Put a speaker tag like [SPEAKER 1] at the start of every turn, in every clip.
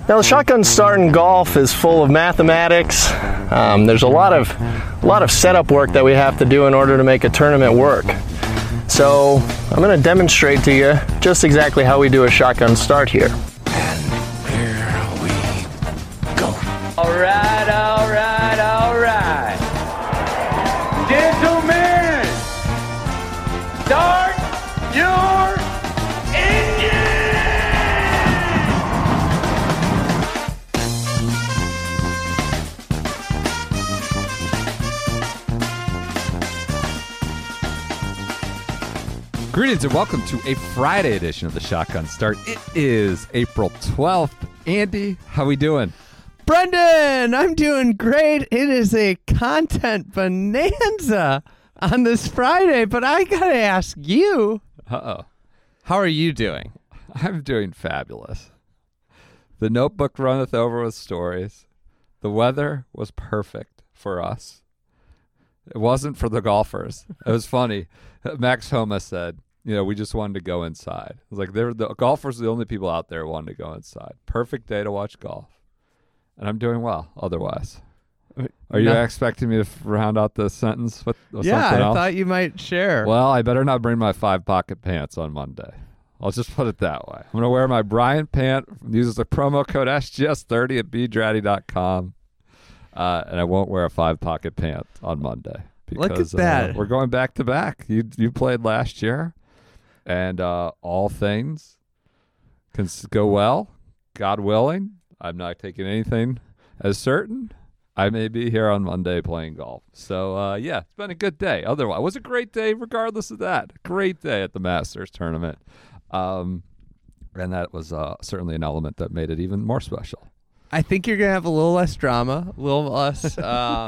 [SPEAKER 1] Now, the shotgun start in golf is full of mathematics. There's a lot of setup work that we have to do in order to make a tournament work. So I'm going to demonstrate to you just exactly how we do a shotgun start here.
[SPEAKER 2] And here we go.
[SPEAKER 3] All right, all right, all right. Gentlemen, start your engine!
[SPEAKER 4] Greetings and welcome to a Friday edition of the Shotgun Start. It is April 12th. Andy, how we doing?
[SPEAKER 5] Brendan, I'm doing great. It is a content bonanza on this Friday, but I gotta ask you,
[SPEAKER 4] Uh-oh.
[SPEAKER 5] how are you doing?
[SPEAKER 4] I'm doing fabulous. The notebook runneth over with stories. The weather was perfect for us. It wasn't for the golfers. It was funny. Max Homa said, we just wanted to go inside. It was like the golfers are the only people out there who wanted to go inside. Perfect day to watch golf. And I'm doing well otherwise. Are you expecting me to round out the sentence with something else?
[SPEAKER 5] I thought you might share.
[SPEAKER 4] Well, I better not bring my 5-pocket pants on Monday. I'll just put it that way. I'm going to wear my Bryant pant, uses the promo code SGS30 at bdraddy.com, and I won't wear a 5-pocket pant on Monday. Because,
[SPEAKER 5] look at that.
[SPEAKER 4] We're going back to back. You played last year, and all things can go well, God willing. I'm not taking anything as certain. I may be here on Monday playing golf. So, it's been a good day. Otherwise, it was a great day regardless of that. Great day at the Masters tournament. And that was certainly an element that made it even more special.
[SPEAKER 5] I think you're going to have a little less drama, a little less,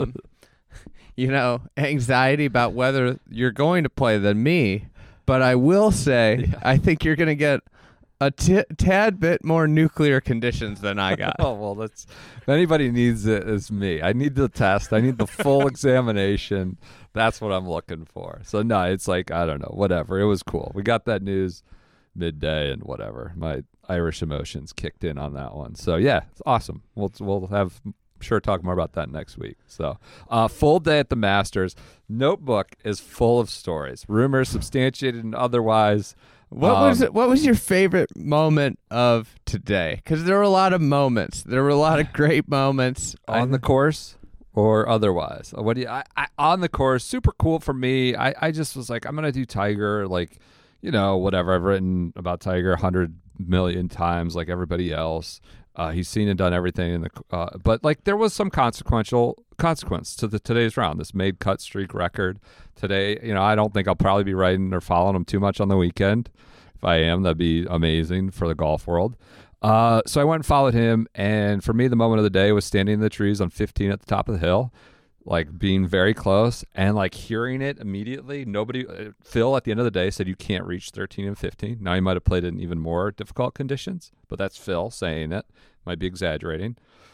[SPEAKER 5] anxiety about whether you're going to play than me. But I will say, I think you're going to get a tad bit more nuclear conditions than I got.
[SPEAKER 4] Oh, well, if anybody needs it, it's me. I need the test. I need the full examination. That's what I'm looking for. So, no, it's like, I don't know, whatever. It was cool. We got that news midday and whatever. My Irish emotions kicked in on that one. So, yeah, it's awesome. We'll have sure talk more about that next week. So, full day at the Masters. Notebook is full of stories, rumors, substantiated and otherwise.
[SPEAKER 5] What was your favorite moment of today? Because there were a lot of moments. There were a lot of great moments
[SPEAKER 4] on the course or otherwise. What do you? On the course, super cool for me. I just was like, I'm gonna do Tiger, whatever. I've written about Tiger 100 million times, like everybody else. He's seen and done everything in the, but there was some consequence to today's round. This made cut streak record today. I don't think I'll probably be writing or following him too much on the weekend. If I am, that'd be amazing for the golf world. So I went and followed him, and for me, the moment of the day was standing in the trees on 15 at the top of the hill, being very close and hearing it immediately. Phil at the end of the day said you can't reach 13 and 15. Now he might have played in even more difficult conditions, but that's Phil saying it. Might be exaggerating.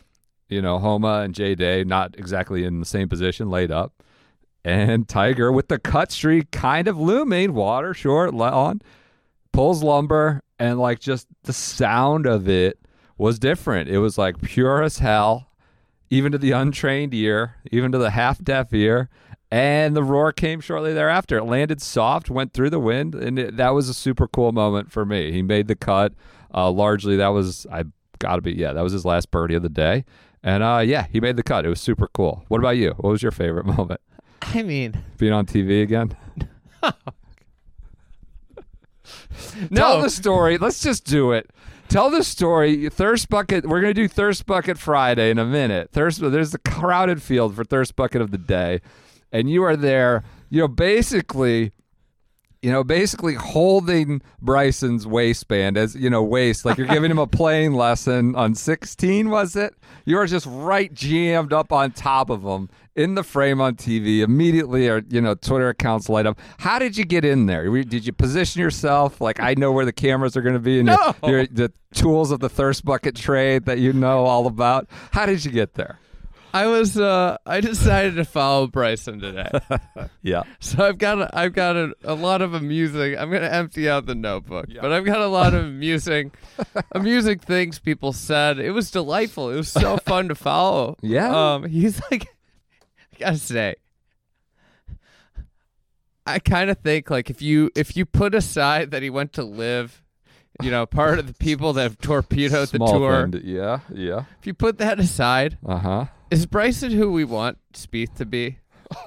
[SPEAKER 4] Homa and Jay Day not exactly in the same position, laid up. And Tiger with the cut streak kind of looming, water short, on, pulls lumber, and just the sound of it was different. It was pure as hell, even to the untrained ear, even to the half-deaf ear. And the roar came shortly thereafter. It landed soft, went through the wind, and that was a super cool moment for me. He made the cut. Largely, that was that was his last birdie of the day. And he made the cut. It was super cool. What about you? What was your favorite moment?
[SPEAKER 5] I mean,
[SPEAKER 4] being on TV again?
[SPEAKER 5] No.
[SPEAKER 4] Tell the story. Let's just do it. Tell the story. Thirst Bucket. We're going to do Thirst Bucket Friday in a minute. There's the crowded field for Thirst Bucket of the day. And you are there, basically holding Bryson's waistband as, waist, like you're giving him a playing lesson on 16, was it? You are just right jammed up on top of him in the frame on TV. Immediately, Twitter accounts light up. How did you get in there? Did you position yourself? I know where the cameras are going to be and the tools of the Thirst Bucket trade that you know all about. How did you get there?
[SPEAKER 5] I decided to follow Bryson today.
[SPEAKER 4] Yeah.
[SPEAKER 5] So I've got a lot of amusing. I'm gonna empty out the notebook, but I've got a lot of amusing things people said. It was delightful. It was so fun to follow.
[SPEAKER 4] Yeah.
[SPEAKER 5] He's like, I gotta say, I kind of think like if you put aside that he went to live, part of the people that have torpedoed the
[SPEAKER 4] Small
[SPEAKER 5] tour.
[SPEAKER 4] thing yeah.
[SPEAKER 5] If you put that aside,
[SPEAKER 4] Uh-huh.
[SPEAKER 5] is Bryson who we want Spieth to be?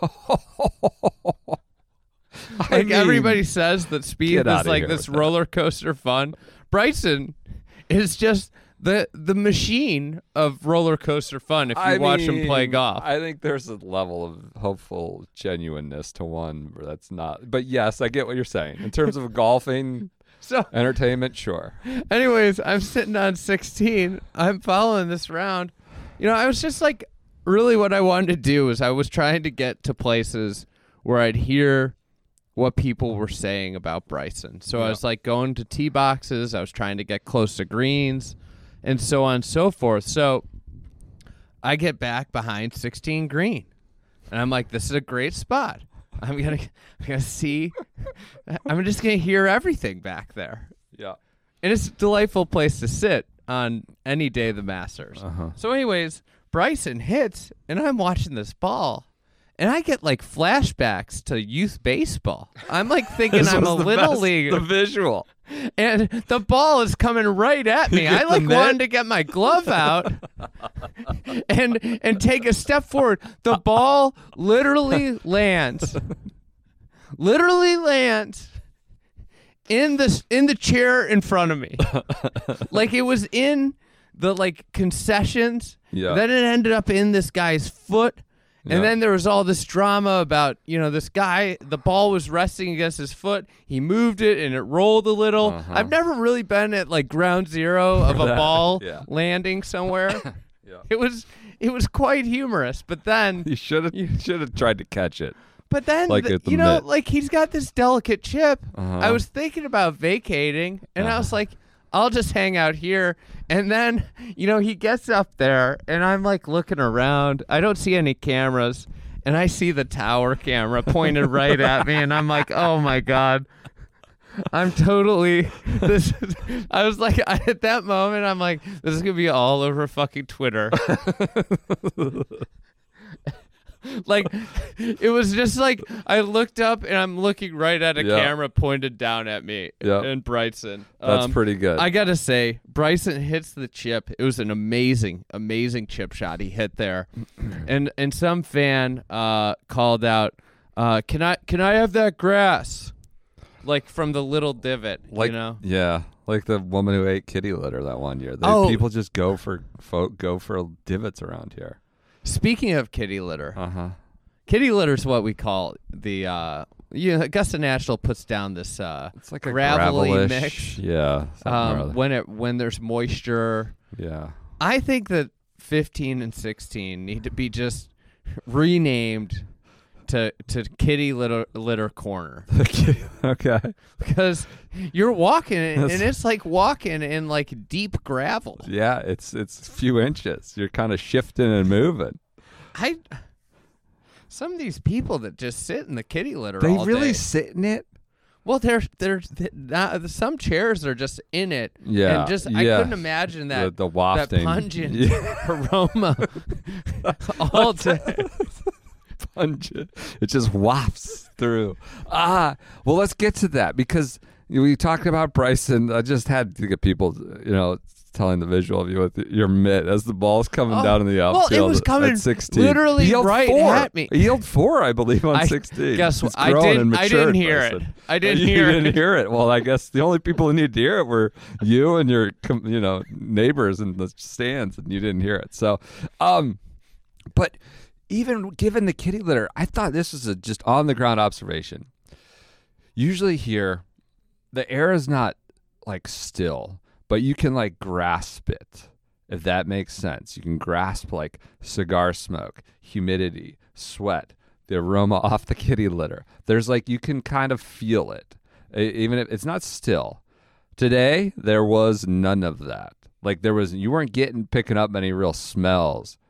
[SPEAKER 5] Like everybody says that Spieth
[SPEAKER 4] get
[SPEAKER 5] is
[SPEAKER 4] outta
[SPEAKER 5] like
[SPEAKER 4] here
[SPEAKER 5] this
[SPEAKER 4] with that.
[SPEAKER 5] roller coaster fun. Bryson is just the machine of roller coaster fun if you watch him play golf.
[SPEAKER 4] I think there's a level of hopeful genuineness to one where that's not. But yes, I get what you're saying. In terms of golfing
[SPEAKER 5] So
[SPEAKER 4] entertainment, sure.
[SPEAKER 5] anyways, I'm sitting on 16. I'm following this round. I was just like, really what I wanted to do is I was trying to get to places where I'd hear what people were saying about Bryson. So I was like going to tee boxes. I was trying to get close to greens and so on and so forth. So I get back behind 16 green and I'm like, this is a great spot. I'm gonna see. I'm just gonna hear everything back there.
[SPEAKER 4] Yeah.
[SPEAKER 5] And it's a delightful place to sit on any day of the Masters. So anyways, Bryson hits, and I'm watching this ball, and I get like flashbacks to youth baseball. I'm like thinking I'm a little leaguer.
[SPEAKER 4] The visual.
[SPEAKER 5] And the ball is coming right at me. I like
[SPEAKER 4] the mitt?
[SPEAKER 5] wanted to get my glove out and take a step forward. The ball literally lands. In the chair in front of me. Like it was in the concessions.
[SPEAKER 4] Yeah.
[SPEAKER 5] Then it ended up in this guy's foot. And
[SPEAKER 4] Yeah.
[SPEAKER 5] then there was all this drama about, this guy, the ball was resting against his foot. He moved it and it rolled a little.
[SPEAKER 4] Uh-huh.
[SPEAKER 5] I've never really been at ground zero of a ball
[SPEAKER 4] Yeah.
[SPEAKER 5] landing somewhere.
[SPEAKER 4] Yeah.
[SPEAKER 5] It was quite humorous. But then,
[SPEAKER 4] You should have tried to catch it.
[SPEAKER 5] at the
[SPEAKER 4] mitt.
[SPEAKER 5] he's got this delicate chip.
[SPEAKER 4] Uh-huh.
[SPEAKER 5] I was thinking about vacating and I was like, I'll just hang out here. And then, he gets up there and I'm looking around. I don't see any cameras and I see the tower camera pointed right at me. And I'm like, oh my God, I'm totally, I was like, at that moment, I'm like, this is going to be all over fucking Twitter. It was just I looked up and I'm looking right at a
[SPEAKER 4] Yeah.
[SPEAKER 5] camera pointed down at me in Bryson.
[SPEAKER 4] That's pretty good.
[SPEAKER 5] I gotta say, Bryson hits the chip. It was an amazing chip shot he hit there, and some fan called out, "Can I have that grass?" From the little divot,
[SPEAKER 4] Yeah, like the woman who ate kitty litter that one year. People just go for divots around here.
[SPEAKER 5] Speaking of kitty litter,
[SPEAKER 4] Kitty
[SPEAKER 5] litter is what we call the. Augusta National puts down this
[SPEAKER 4] It's like a
[SPEAKER 5] gravelly
[SPEAKER 4] gravelish,
[SPEAKER 5] mix.
[SPEAKER 4] Yeah. something or other.
[SPEAKER 5] When there's moisture.
[SPEAKER 4] Yeah.
[SPEAKER 5] I think that 15 and 16 need to be just renamed to Kitty Litter Corner.
[SPEAKER 4] Okay.
[SPEAKER 5] Because you're walking and it's like walking in deep gravel.
[SPEAKER 4] Yeah, it's a few inches. You're kind of shifting and moving.
[SPEAKER 5] Some of these people that just sit in the kitty litter
[SPEAKER 4] They
[SPEAKER 5] all
[SPEAKER 4] really
[SPEAKER 5] day.
[SPEAKER 4] sit in it?
[SPEAKER 5] Well, some chairs are just in it.
[SPEAKER 4] Yeah,
[SPEAKER 5] And I
[SPEAKER 4] yeah.
[SPEAKER 5] couldn't imagine that
[SPEAKER 4] The wafting.
[SPEAKER 5] that pungent
[SPEAKER 4] Yeah.
[SPEAKER 5] aroma all day.
[SPEAKER 4] Pungent. It just wafts through. Well, let's get to that because we talked about Bryson. I just had to get people, telling the visual of you with your mitt as the ball's coming down in the outfield.
[SPEAKER 5] Well, it was coming
[SPEAKER 4] at 16.
[SPEAKER 5] literally
[SPEAKER 4] He yelled
[SPEAKER 5] right
[SPEAKER 4] 4.
[SPEAKER 5] at me.
[SPEAKER 4] He yelled 4, I believe, on 16.
[SPEAKER 5] Guess what?
[SPEAKER 4] He's
[SPEAKER 5] I
[SPEAKER 4] grown
[SPEAKER 5] didn't-
[SPEAKER 4] and
[SPEAKER 5] I
[SPEAKER 4] matured,
[SPEAKER 5] didn't hear it.
[SPEAKER 4] Bryson.
[SPEAKER 5] I didn't
[SPEAKER 4] You
[SPEAKER 5] hear it.
[SPEAKER 4] didn't hear it. Well, I guess the only people who need to hear it were you and your, neighbors in the stands, and you didn't hear it. So, but even given the kitty litter, I thought this was a just on the ground observation. Usually here, the air is not still, but you can grasp it, if that makes sense. You can grasp cigar smoke, humidity, sweat, the aroma off the kitty litter. There's you can kind of feel it, even if it's not still. Today, there was none of that. You weren't picking up any real smells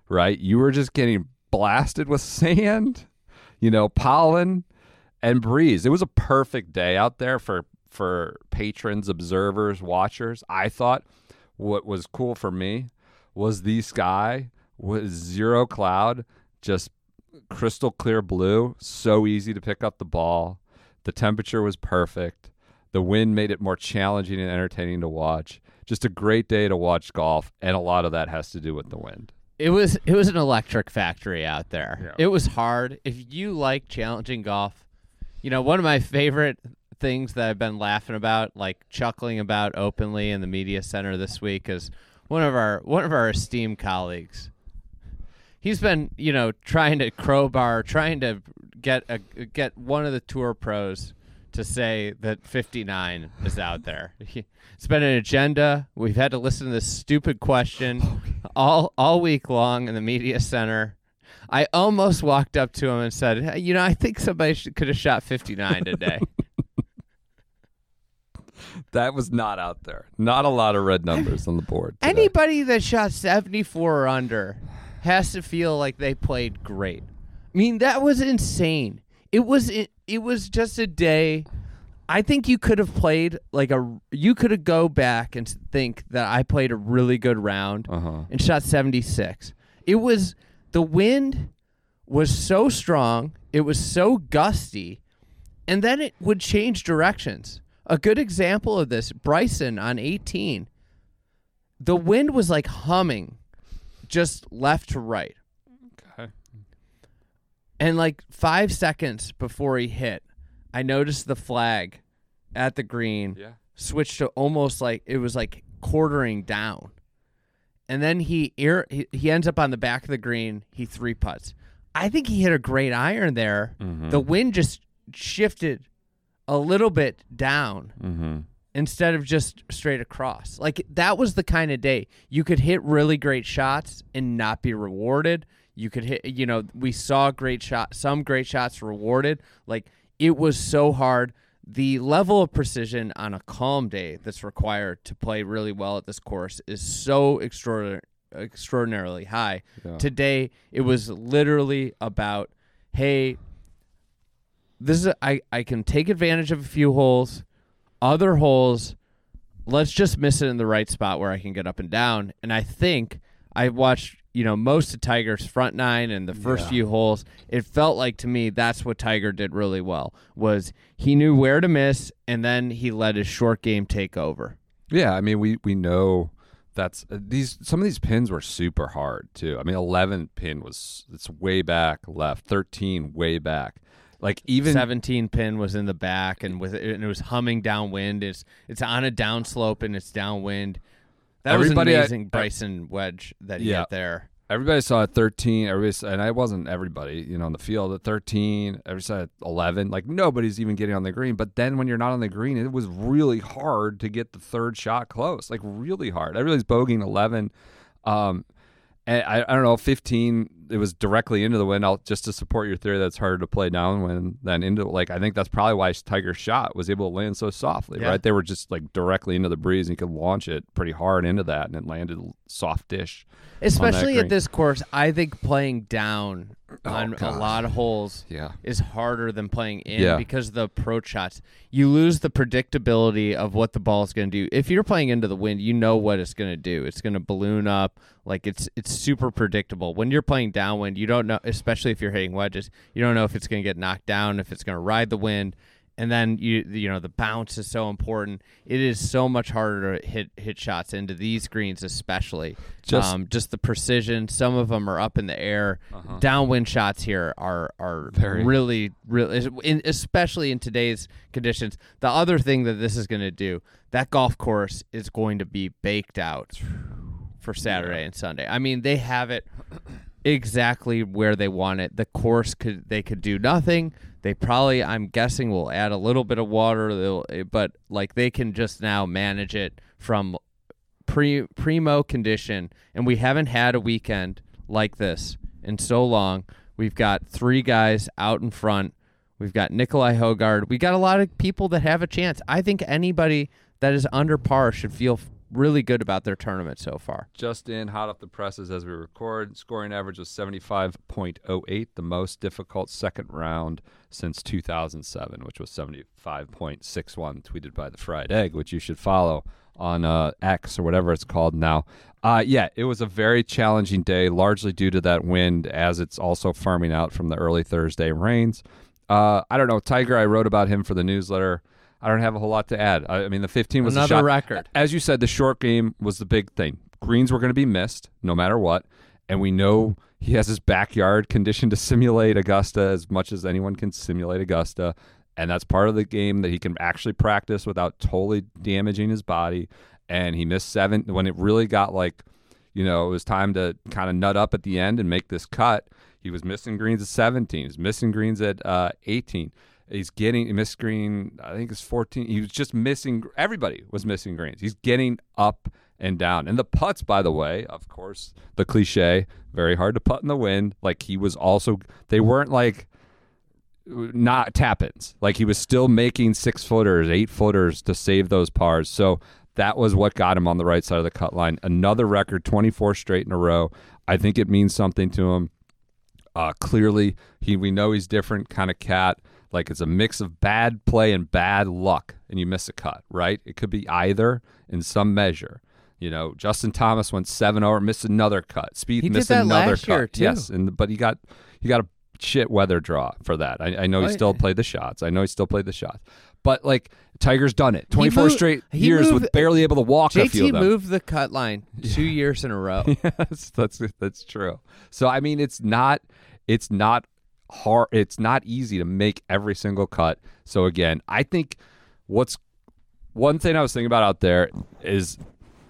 [SPEAKER 4] right? You were just getting blasted with sand, pollen and breeze. It was a perfect day out there for patrons, observers, watchers. I thought what was cool for me was the sky was zero cloud, just crystal clear blue, so easy to pick up the ball. The temperature was perfect. The wind made it more challenging and entertaining to watch. Just a great day to watch golf, and a lot of that has to do with the wind.
[SPEAKER 5] It was an electric factory out there.
[SPEAKER 4] Yeah.
[SPEAKER 5] It was hard. If you like challenging golf, one of my favorite things that I've been laughing about, like chuckling about openly in the media center this week, is one of our esteemed colleagues. He's been, trying to get one of the tour pros to say that 59 is out there. It's been an agenda. We've had to listen to this stupid question all week long in the media center. I almost walked up to him and said, I think somebody could have shot 59 today.
[SPEAKER 4] That was not out there. Not a lot of red numbers on the board today.
[SPEAKER 5] Anybody that shot 74 or under has to feel like they played great. I mean, that was insane. It was just a day. I think you could have played you could have go back and think that I played a really good round and shot 76. The wind was so strong, it was so gusty, and then it would change directions. A good example of this, Bryson on 18. The wind was like humming just left to right.
[SPEAKER 4] Okay.
[SPEAKER 5] And 5 seconds before he hit, I noticed the flag at the green switched to almost like it was like quartering down. And then he ends up on the back of the green. He 3-putts. I think he hit a great iron there. Mm-hmm. The wind just shifted a little bit down instead of just straight across. That was the kind of day you could hit really great shots and not be rewarded. You could hit, we saw some great shots rewarded. It was so hard. The level of precision on a calm day that's required to play really well at this course is so extraordinarily high. Yeah. Today, it was literally about, hey, I can take advantage of a few holes. Other holes, let's just miss it in the right spot where I can get up and down. And I think I watched most of Tiger's front nine and the first few holes. It felt like to me that's what Tiger did really well, was he knew where to miss, and then he let his short game take over.
[SPEAKER 4] Yeah, I mean, we know that's some of these pins were super hard too. I mean, 11 pin it's way back left, 13 way back. Even
[SPEAKER 5] 17 pin was in the back, and it was humming downwind. It's on a downslope and it's downwind. That was an amazing Bryson wedge that he hit there.
[SPEAKER 4] Everybody saw at 13. And I wasn't everybody, on the field at 13. Everybody saw at 11. Nobody's even getting on the green. But then when you're not on the green, it was really hard to get the third shot close. Really hard. Everybody's bogeying 11. And I don't know, 15, it was directly into the wind. Just to support your theory that it's harder to play downwind than into, I think that's probably why Tiger's shot was able to land so softly, right? They were just directly into the breeze, and you could launch it pretty hard into that, and it landed soft-ish.
[SPEAKER 5] Especially at this course, I think playing down on a lot of holes is harder than playing in because of the approach shots. You lose the predictability of what the ball is going to do. If you're playing into the wind, you know what it's going to do. It's going to balloon up. It's super predictable. When you're playing downwind, you don't know, especially if you're hitting wedges, you don't know if it's going to get knocked down, if it's going to ride the wind. And then the bounce is so important. It is so much harder to hit shots into these greens, especially. Just the precision. Some of them are up in the air. Downwind shots here are very really, especially in today's conditions. The other thing that this is going to do, that golf course is going to be baked out for Saturday and Sunday. I mean, they have it exactly where they want it. The course they could do nothing. They probably, I'm guessing, will add a little bit of water, but they can just now manage it from primo condition. And we haven't had a weekend like this in so long. We've got 3 guys out in front. We've got Nikolai Hogard. We got a lot of people that have a chance. I think anybody that is under par should feel really good about their tournament so far.
[SPEAKER 4] Just in, hot off the presses as we record. Scoring average was 75.08, the most difficult second round since 2007, which was 75.61, tweeted by the Fried Egg, which you should follow on X or whatever it's called now. Yeah, it was a very challenging day, largely due to that wind, as it's also farming out from the early Thursday rains. I don't know. Tiger, I wrote about him for the newsletter. I don't have a whole lot to add. I mean, the 15 was
[SPEAKER 5] another
[SPEAKER 4] a shot.
[SPEAKER 5] record.
[SPEAKER 4] As you said, the short game was the big thing. Greens were going to be missed no matter what, and we know he has his backyard conditioned to simulate Augusta as much as anyone can simulate Augusta, and that's part of the game that he can actually practice without totally damaging his body. And he missed 7 when it really got like, it was time to kind of nut up at the end and make this cut. He was missing greens at 17. He's missing greens at 18. He missed green, I think it's 14. He was just missing, everybody was missing greens. He's getting up and down. And the putts, by the way, of course, the cliche, very hard to putt in the wind. Like he was also, they weren't like not tap-ins. Like he was still making 6-footers, 8-footers to save those pars. So that was what got him on the right side of the cut line. Another record, 24 straight in a row. I think it means something to him. Clearly, we know he's different kind of cat. Like it's a mix of bad play and bad luck, and you miss a cut, right? It could be either in some measure. Justin Thomas went 7-over, missed another cut. Spieth missed another cut.
[SPEAKER 5] Year too.
[SPEAKER 4] Yes, but he got a shit weather draw for that. I know he still played the shots. But like Tiger's done it. 24 straight years with barely able to walk a few of them.
[SPEAKER 5] JT moved the cut line 2 years in a row.
[SPEAKER 4] Yes, that's true. So I mean, it's not hard. It's not easy to make every single cut. So again, I think one thing I was thinking about out there is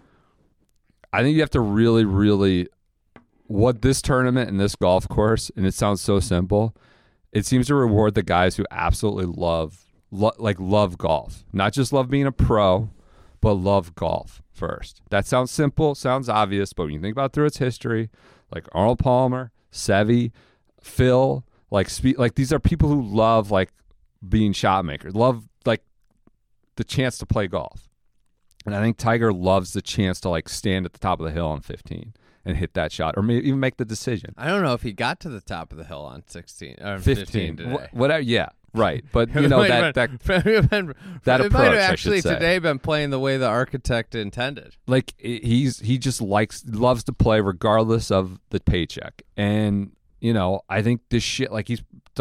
[SPEAKER 4] I think you have to really, really what this tournament and this golf course, and it sounds so simple, it seems to reward the guys who absolutely love golf. Not just love being a pro, but love golf first. That sounds simple, sounds obvious, but when you think about it through its history, like Arnold Palmer, Seve, Phil, these are people who love like being shot makers, love like the chance to play golf. And I think Tiger loves the chance to like stand at the top of the hill on 15 and hit that shot, or maybe even make the decision.
[SPEAKER 5] I don't know if he got to the top of the hill on 16 or 15 today.
[SPEAKER 4] Whatever, yeah, right. But that approach,
[SPEAKER 5] might have
[SPEAKER 4] I
[SPEAKER 5] actually
[SPEAKER 4] should say.
[SPEAKER 5] Today been playing the way the architect intended.
[SPEAKER 4] Like he just loves to play regardless of the paycheck. And I think this shit, like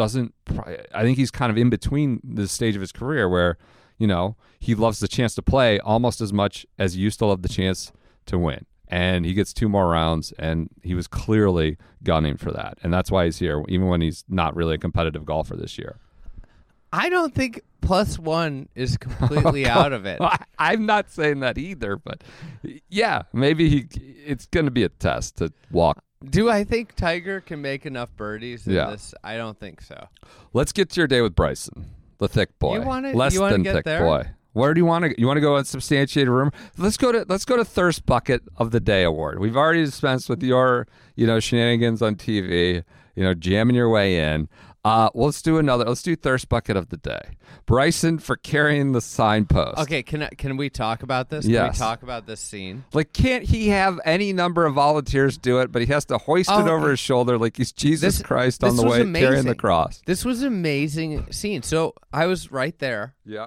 [SPEAKER 4] I think he's kind of in between this stage of his career where, he loves the chance to play almost as much as he used to love the chance to win. And he gets 2 more rounds, and he was clearly gunning for that. And that's why he's here, even when he's not really a competitive golfer this year.
[SPEAKER 5] I don't think +1 is completely out of it.
[SPEAKER 4] I'm not saying that either, but yeah, maybe it's going to be a test to walk.
[SPEAKER 5] Do I think Tiger can make enough birdies in this? I don't think so.
[SPEAKER 4] Let's get to your day with Bryson, the thick boy. Less
[SPEAKER 5] you wanna
[SPEAKER 4] than
[SPEAKER 5] get
[SPEAKER 4] thick
[SPEAKER 5] there?
[SPEAKER 4] boy. Where do you want to? You want to go unsubstantiated rumor? Let's go to Thirst Bucket of the Day award. We've already dispensed with your shenanigans on TV. Jamming your way in. Let's do another. Let's do Thirst Bucket of the Day. Bryson for carrying the signpost.
[SPEAKER 5] Okay, can we talk about this?
[SPEAKER 4] Yes.
[SPEAKER 5] Can we talk about this scene?
[SPEAKER 4] Like, can't he have any number of volunteers do it, but he has to hoist it over his shoulder like he's Jesus Christ on the way carrying the cross?
[SPEAKER 5] This was an amazing scene. So I was right there.
[SPEAKER 4] Yeah.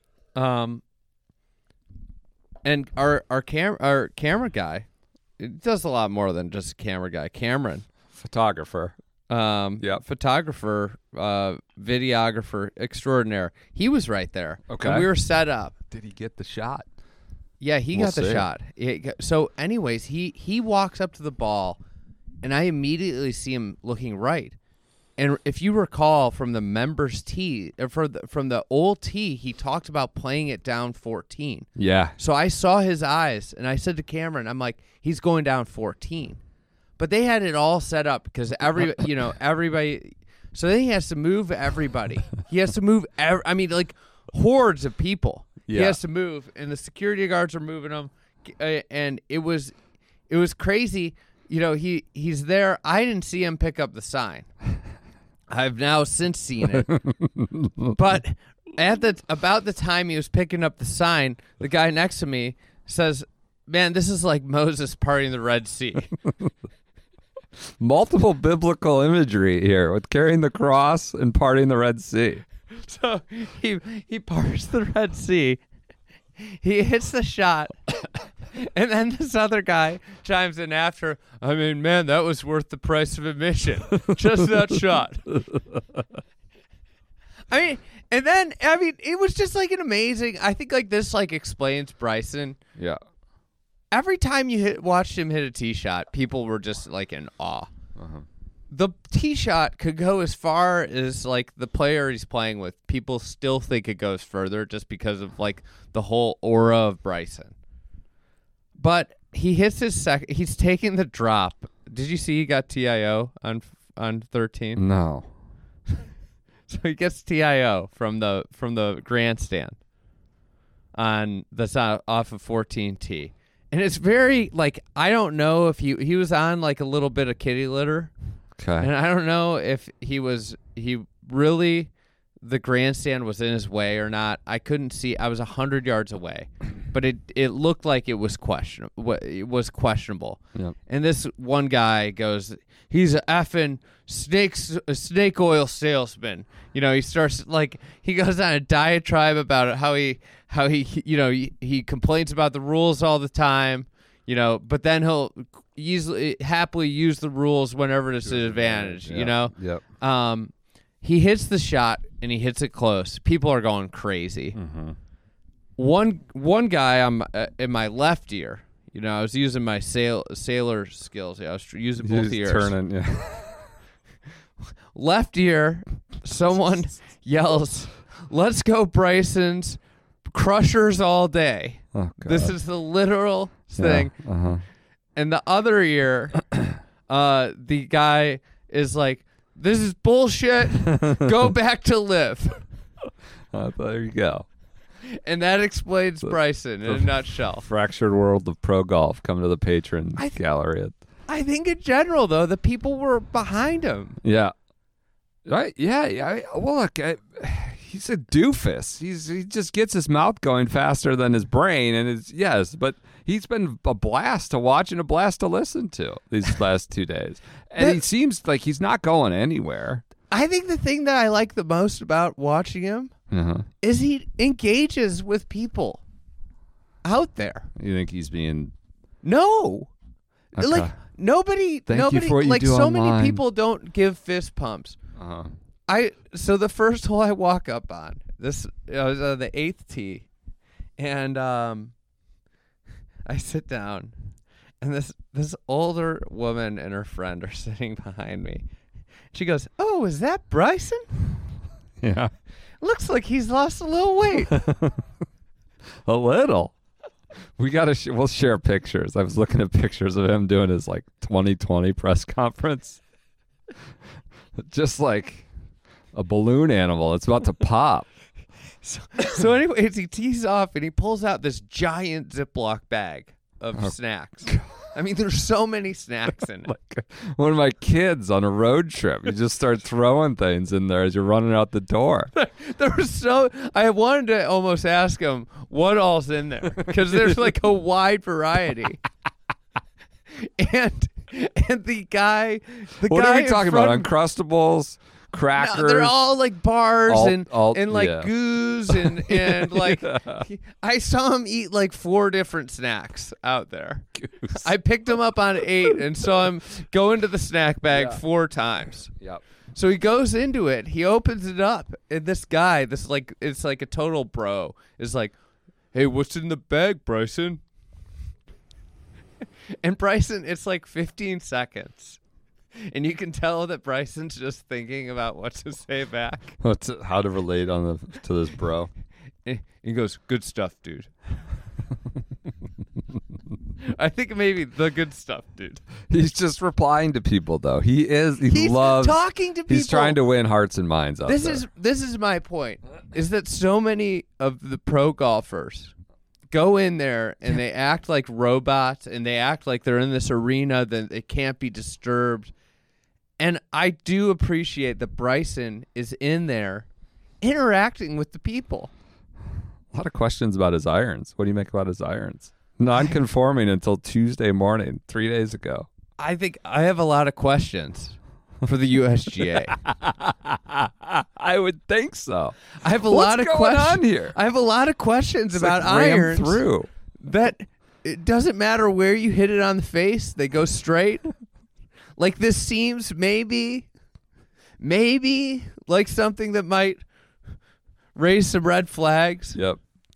[SPEAKER 5] And our camera guy, it does a lot more than just a camera guy. Cameron,
[SPEAKER 4] photographer.
[SPEAKER 5] Photographer, videographer extraordinaire. He was right there.
[SPEAKER 4] Okay.
[SPEAKER 5] And we were set up.
[SPEAKER 4] Did he get the shot?
[SPEAKER 5] Yeah, he got the shot. So anyways, he walks up to the ball, and I immediately see him looking right. And if you recall from the members tee, from the old tee, he talked about playing it down 14.
[SPEAKER 4] Yeah.
[SPEAKER 5] So I saw his eyes, and I said to Cameron, I'm like, he's going down 14. But they had it all set up because everybody. So then he has to move everybody. He has to move. Hordes of people.
[SPEAKER 4] Yeah.
[SPEAKER 5] He has to move, and the security guards are moving him, and it was crazy. He's there. I didn't see him pick up the sign. I've now since seen it. But about the time he was picking up the sign, the guy next to me says, man, this is like Moses parting the Red Sea.
[SPEAKER 4] Multiple biblical imagery here with carrying the cross and parting the Red Sea.
[SPEAKER 5] So he parts the Red Sea. He hits the shot. And then this other guy chimes in after, I mean, man, that was worth the price of admission. Just that shot. I mean, it was just like an amazing, I think like this like explains Bryson.
[SPEAKER 4] Yeah.
[SPEAKER 5] Every time you watched him hit a tee shot, people were just like in awe. The tee shot could go as far as like the player he's playing with. People still think it goes further just because of like the whole aura of Bryson. But he hits his second. He's taking the drop. Did you see he got TIO on 13?
[SPEAKER 4] No.
[SPEAKER 5] So he gets TIO from the grandstand on that's off of 14T. And it's very like, I don't know if he was on like a little bit of kitty litter.
[SPEAKER 4] Okay.
[SPEAKER 5] And I don't know if he really, the grandstand was in his way or not. I couldn't see. I was 100 yards away, but it looked like it was questionable. It was questionable.
[SPEAKER 4] Yep.
[SPEAKER 5] And this one guy goes, he's a effing snake oil salesman. You know, he starts like, he goes on a diatribe about it, how he you know, he complains about the rules all the time, you know, but then he'll happily use the rules whenever it's an advantage, you know?
[SPEAKER 4] Yep.
[SPEAKER 5] He hits the shot and he hits it close. People are going crazy.
[SPEAKER 4] Mm-hmm.
[SPEAKER 5] One guy in my left ear, you know, I was using my sailor skills. I was using both ears.
[SPEAKER 4] Turning, yeah.
[SPEAKER 5] Left ear, someone yells, "Let's go, Bryson's Crushers all day."
[SPEAKER 4] Oh, God.
[SPEAKER 5] This is the literal thing.
[SPEAKER 4] Yeah. Uh-huh.
[SPEAKER 5] And the other ear, the guy is like, "This is bullshit. Go back to live."
[SPEAKER 4] There you go.
[SPEAKER 5] And that explains Bryson in a nutshell.
[SPEAKER 4] Fractured world of pro golf. Come to the patron gallery.
[SPEAKER 5] I think in general, though, the people were behind him.
[SPEAKER 4] Yeah. Right? Yeah. Well, look, he's a doofus. He just gets his mouth going faster than his brain, and but he's been a blast to watch and a blast to listen to these last 2 days. And he seems like he's not going anywhere.
[SPEAKER 5] I think the thing that I like the most about watching him is he engages with people out there.
[SPEAKER 4] You think he's being...
[SPEAKER 5] No.
[SPEAKER 4] Okay.
[SPEAKER 5] Like, nobody,
[SPEAKER 4] you for what you
[SPEAKER 5] like,
[SPEAKER 4] do
[SPEAKER 5] so
[SPEAKER 4] online.
[SPEAKER 5] many people don't give fist pumps. So the first hole I walk up on, this was the 8th tee, and I sit down, and this older woman and her friend are sitting behind me. She goes, "Oh, is that Bryson?
[SPEAKER 4] Yeah.
[SPEAKER 5] Looks like he's lost a little weight."
[SPEAKER 4] A little. We gotta. We'll share pictures. I was looking at pictures of him doing his like 2020 press conference, just like a balloon animal. It's about to pop.
[SPEAKER 5] So anyways, he tees off and he pulls out this giant Ziploc bag of snacks. I mean, there's so many snacks in it.
[SPEAKER 4] Like one of my kids on a road trip. You just start throwing things in there as you're running out the door.
[SPEAKER 5] I wanted to almost ask him what all's in there because there's like a wide variety. and the guy,
[SPEAKER 4] what are we talking about? Uncrustables, crackers.
[SPEAKER 5] No, they're all like bars and like
[SPEAKER 4] yeah.
[SPEAKER 5] goos and like I saw him eat like 4 different snacks out there. Goose. I picked him up on 8 and saw him go into the snack bag 4 times.
[SPEAKER 4] Yep.
[SPEAKER 5] So he goes into it, he opens it up, and this guy, it's like a total bro, is like, "Hey, what's in the bag, Bryson?" And Bryson, it's like 15 seconds. And you can tell that Bryson's just thinking about what to say back.
[SPEAKER 4] How to relate to this bro.
[SPEAKER 5] He goes, "Good stuff, dude." I think maybe the good stuff, dude.
[SPEAKER 4] He's just replying to people, though. He's loves
[SPEAKER 5] talking to people.
[SPEAKER 4] He's trying to win hearts and minds out there.
[SPEAKER 5] This is my point, is that so many of the pro golfers go in there and they act like robots and they act like they're in this arena that they can't be disturbed. And I do appreciate that Bryson is in there interacting with the people.
[SPEAKER 4] A lot of questions about his irons. What do you make about his irons? non-conforming until Tuesday morning, 3 days ago.
[SPEAKER 5] I think I have a lot of questions for the USGA.
[SPEAKER 4] I would think so.
[SPEAKER 5] I have a
[SPEAKER 4] What's
[SPEAKER 5] lot of
[SPEAKER 4] going
[SPEAKER 5] questions
[SPEAKER 4] on here?
[SPEAKER 5] I have a lot of questions
[SPEAKER 4] It's
[SPEAKER 5] about
[SPEAKER 4] like rammed
[SPEAKER 5] irons.
[SPEAKER 4] through.
[SPEAKER 5] That it doesn't matter where you hit it on the face; they go straight. Like this seems maybe like something that might raise some red flags.
[SPEAKER 4] Yep.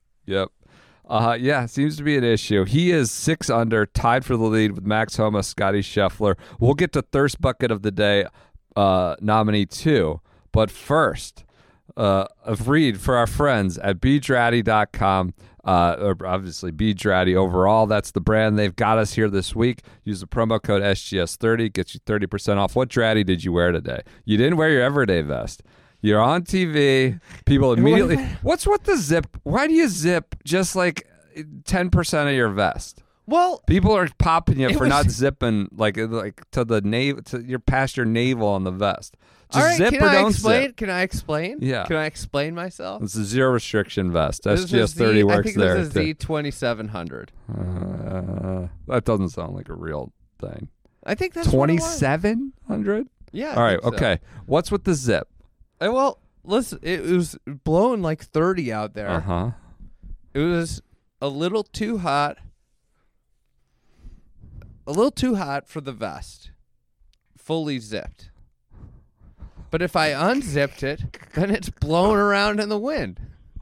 [SPEAKER 4] Yeah, seems to be an issue. He is 6 under, tied for the lead with Max Homa, Scotty Scheffler. We'll get to Thirst Bucket of the Day nominee 2. But first, a read for our friends at BeDratty.com. Or obviously BeDratty overall. That's the brand. They've got us here this week. Use the promo code SGS30. Gets you 30% off. What Dratty did you wear today? You didn't wear your everyday vest. You're on TV. People immediately. What's with the zip? Why do you zip just like 10% of your vest?
[SPEAKER 5] Well,
[SPEAKER 4] People are popping you for
[SPEAKER 5] was-
[SPEAKER 4] not zipping like to the navel. You're past your navel on the vest. Just
[SPEAKER 5] all right.
[SPEAKER 4] zip
[SPEAKER 5] Can
[SPEAKER 4] or
[SPEAKER 5] I
[SPEAKER 4] don't
[SPEAKER 5] explain?
[SPEAKER 4] zip.
[SPEAKER 5] Can I explain?
[SPEAKER 4] Yeah.
[SPEAKER 5] Can I explain myself?
[SPEAKER 4] It's a zero restriction vest.
[SPEAKER 5] This is
[SPEAKER 4] SGS30
[SPEAKER 5] the-
[SPEAKER 4] works
[SPEAKER 5] I think
[SPEAKER 4] there.
[SPEAKER 5] this is
[SPEAKER 4] too.
[SPEAKER 5] Z2700.
[SPEAKER 4] That doesn't sound like a real thing.
[SPEAKER 5] I think that's what it was.
[SPEAKER 4] 2,700?
[SPEAKER 5] Yeah. I
[SPEAKER 4] All right,
[SPEAKER 5] think so.
[SPEAKER 4] okay. What's with the zip?
[SPEAKER 5] Well, listen, it was blowing like 30 out there.
[SPEAKER 4] Uh-huh.
[SPEAKER 5] It was a little too hot. A little too hot for the vest. Fully zipped. But if I unzipped it, then it's blowing around in the wind.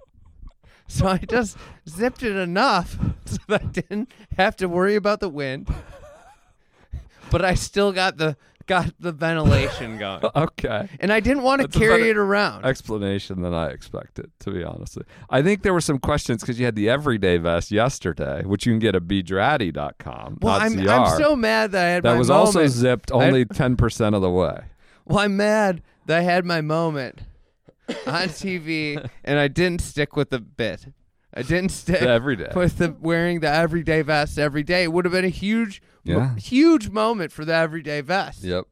[SPEAKER 5] So I just zipped it enough so that I didn't have to worry about the wind. But I still got the ventilation going.
[SPEAKER 4] Okay.
[SPEAKER 5] And I didn't want to
[SPEAKER 4] That's a
[SPEAKER 5] carry
[SPEAKER 4] better
[SPEAKER 5] it around.
[SPEAKER 4] Explanation than I expected, to be honest. I think there were some questions because you had the everyday vest yesterday, which you can get at BeDratty.com.
[SPEAKER 5] Well,
[SPEAKER 4] not
[SPEAKER 5] I'm
[SPEAKER 4] ZR.
[SPEAKER 5] so mad that I had
[SPEAKER 4] That
[SPEAKER 5] my
[SPEAKER 4] was
[SPEAKER 5] moment.
[SPEAKER 4] also zipped only 10% of the way.
[SPEAKER 5] Well, I'm mad that I had my moment on TV and I didn't stick with the bit. I didn't stick
[SPEAKER 4] The everyday.
[SPEAKER 5] with the wearing the everyday vest every day. It would have been a huge moment for the everyday vest.
[SPEAKER 4] Yep.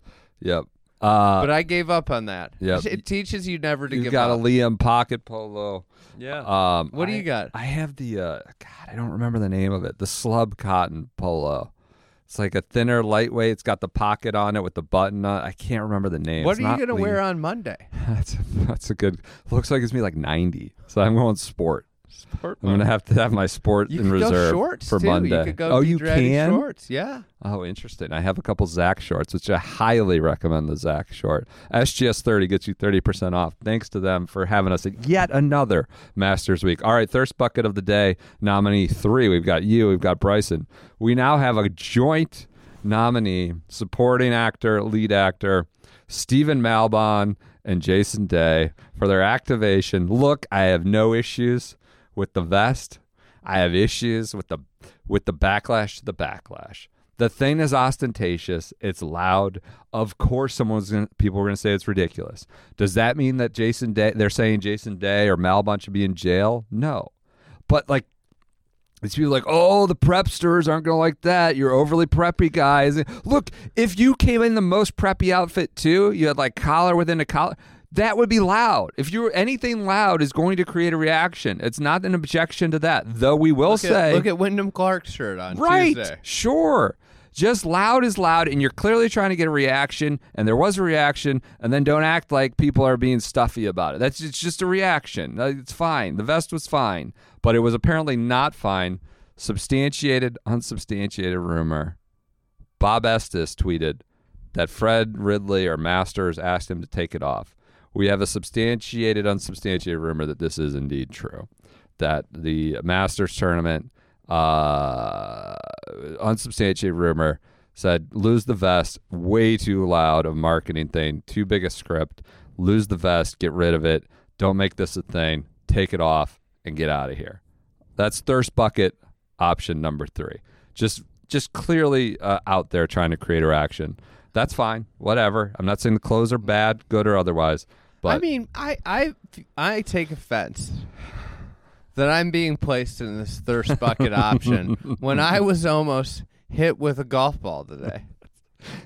[SPEAKER 5] But I gave up on that.
[SPEAKER 4] Yep.
[SPEAKER 5] It teaches you never to
[SPEAKER 4] You
[SPEAKER 5] give
[SPEAKER 4] got
[SPEAKER 5] up.
[SPEAKER 4] a Liam pocket polo.
[SPEAKER 5] Yeah. What do you got?
[SPEAKER 4] I have the God, I don't remember the name of it. The slub cotton polo. It's like a thinner, lightweight. It's got the pocket on it with the button on. I can't remember the name.
[SPEAKER 5] What
[SPEAKER 4] It's
[SPEAKER 5] are you
[SPEAKER 4] not
[SPEAKER 5] going to
[SPEAKER 4] Liam.
[SPEAKER 5] wear on Monday?
[SPEAKER 4] That's a good. Looks like it's me like 90. So I'm going sport.
[SPEAKER 5] Sport
[SPEAKER 4] I'm gonna have to have my sport
[SPEAKER 5] You
[SPEAKER 4] in
[SPEAKER 5] could
[SPEAKER 4] reserve
[SPEAKER 5] go shorts
[SPEAKER 4] for
[SPEAKER 5] too.
[SPEAKER 4] Monday.
[SPEAKER 5] You could go
[SPEAKER 4] oh, you
[SPEAKER 5] Dratty
[SPEAKER 4] can?
[SPEAKER 5] shorts. Yeah.
[SPEAKER 4] Oh, interesting. I have a couple Zach shorts, which I highly recommend the Zach short. SGS30 gets you 30% off. Thanks to them for having us at yet another Masters Week. All right, Thirst Bucket of the Day, nominee 3. We've got you, we've got Bryson. We now have a joint nominee, supporting actor, lead actor, Stephen Malbon and Jason Day for their activation. Look, I have no issues with the vest. I have issues with the backlash to the backlash. The thing is ostentatious. It's loud. Of course, people are going to say it's ridiculous. Does that mean that Jason Day? They're saying Jason Day or Malbon should be in jail? No, but like. It's people like, oh, the prepsters aren't going to like that. You're overly preppy, guys. Look, if you came in the most preppy outfit too, you had like collar within a collar, that would be loud. If you were anything loud is going to create a reaction. It's not an objection to that, though we will say.
[SPEAKER 5] Look at Wyndham Clark's shirt on
[SPEAKER 4] right,
[SPEAKER 5] Tuesday.
[SPEAKER 4] sure. Just loud is loud, and you're clearly trying to get a reaction, and there was a reaction, and then don't act like people are being stuffy about it. It's just a reaction. It's fine. The vest was fine, but it was apparently not fine. Substantiated, unsubstantiated rumor. Bob Estes tweeted that Fred Ridley or Masters asked him to take it off. We have a substantiated, unsubstantiated rumor that this is indeed true, that the Masters tournament unsubstantiated rumor said lose the vest, way too loud of marketing thing, too big a script, lose the vest, get rid of it, don't make this a thing, take it off and get out of here. That's Thirst Bucket option number 3. Just clearly out there trying to create a reaction. That's fine, whatever. I'm not saying the clothes are bad, good or otherwise, but
[SPEAKER 5] I mean, I take offense that I'm being placed in this Thirst Bucket option when I was almost hit with a golf ball today.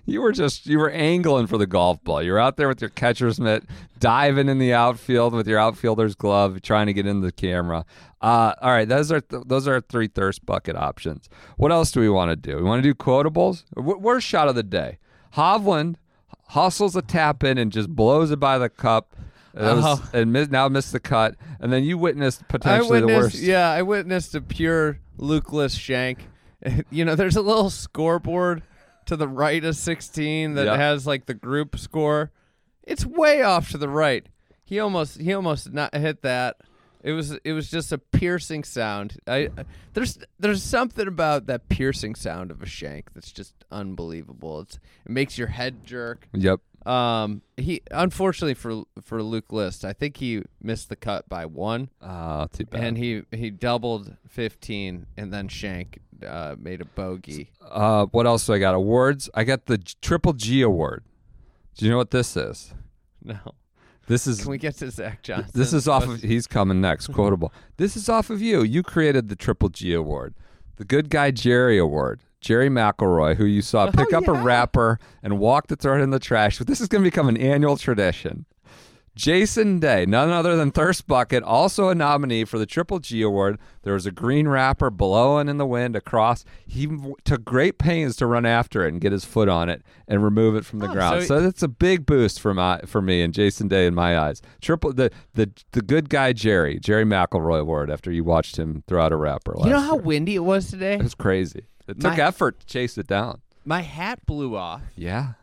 [SPEAKER 4] You were angling for the golf ball. You're out there with your catcher's mitt, diving in the outfield with your outfielder's glove, trying to get in the camera. All right, those are our 3 thirst bucket options. What else do we want to do? We want to do quotables. Worst shot of the day. Hovland hustles a tap in and just blows it by the cup. Now missed the cut, and then you witnessed potentially the worst.
[SPEAKER 5] Yeah, I witnessed a pure Luke-less shank. There's a little scoreboard to the right of 16 that has like the group score. It's way off to the right. He almost not hit that. It was just a piercing sound. There's something about that piercing sound of a shank that's just unbelievable. It makes your head jerk.
[SPEAKER 4] Yep.
[SPEAKER 5] He unfortunately for Luke List, I think he missed the cut by 1.
[SPEAKER 4] Oh, too bad.
[SPEAKER 5] And he doubled 15, and then Shank made a bogey.
[SPEAKER 4] What else do I got? Awards. I got the Triple G Award. Do you know what this is?
[SPEAKER 5] No.
[SPEAKER 4] This is.
[SPEAKER 5] Can we get to Zach Johnson?
[SPEAKER 4] This is off of. He's coming next. Quotable. This is off of you. You created the Triple G Award, the Good Guy Jerry Award. Jerry McElroy, who you saw pick up a wrapper and walk to throw it in the trash. But this is going to become an annual tradition. Jason Day, none other than Thirst Bucket, also a nominee for the Triple G Award. There was a green wrapper blowing in the wind across. He took great pains to run after it and get his foot on it and remove it from the ground. So that's a big boost for me and Jason Day in my eyes. The Good Guy Jerry McElroy Award after you watched him throw out a wrapper last
[SPEAKER 5] You know how
[SPEAKER 4] year.
[SPEAKER 5] windy it was today?
[SPEAKER 4] It was crazy. It took effort to chase it down.
[SPEAKER 5] My hat blew off.
[SPEAKER 4] Yeah.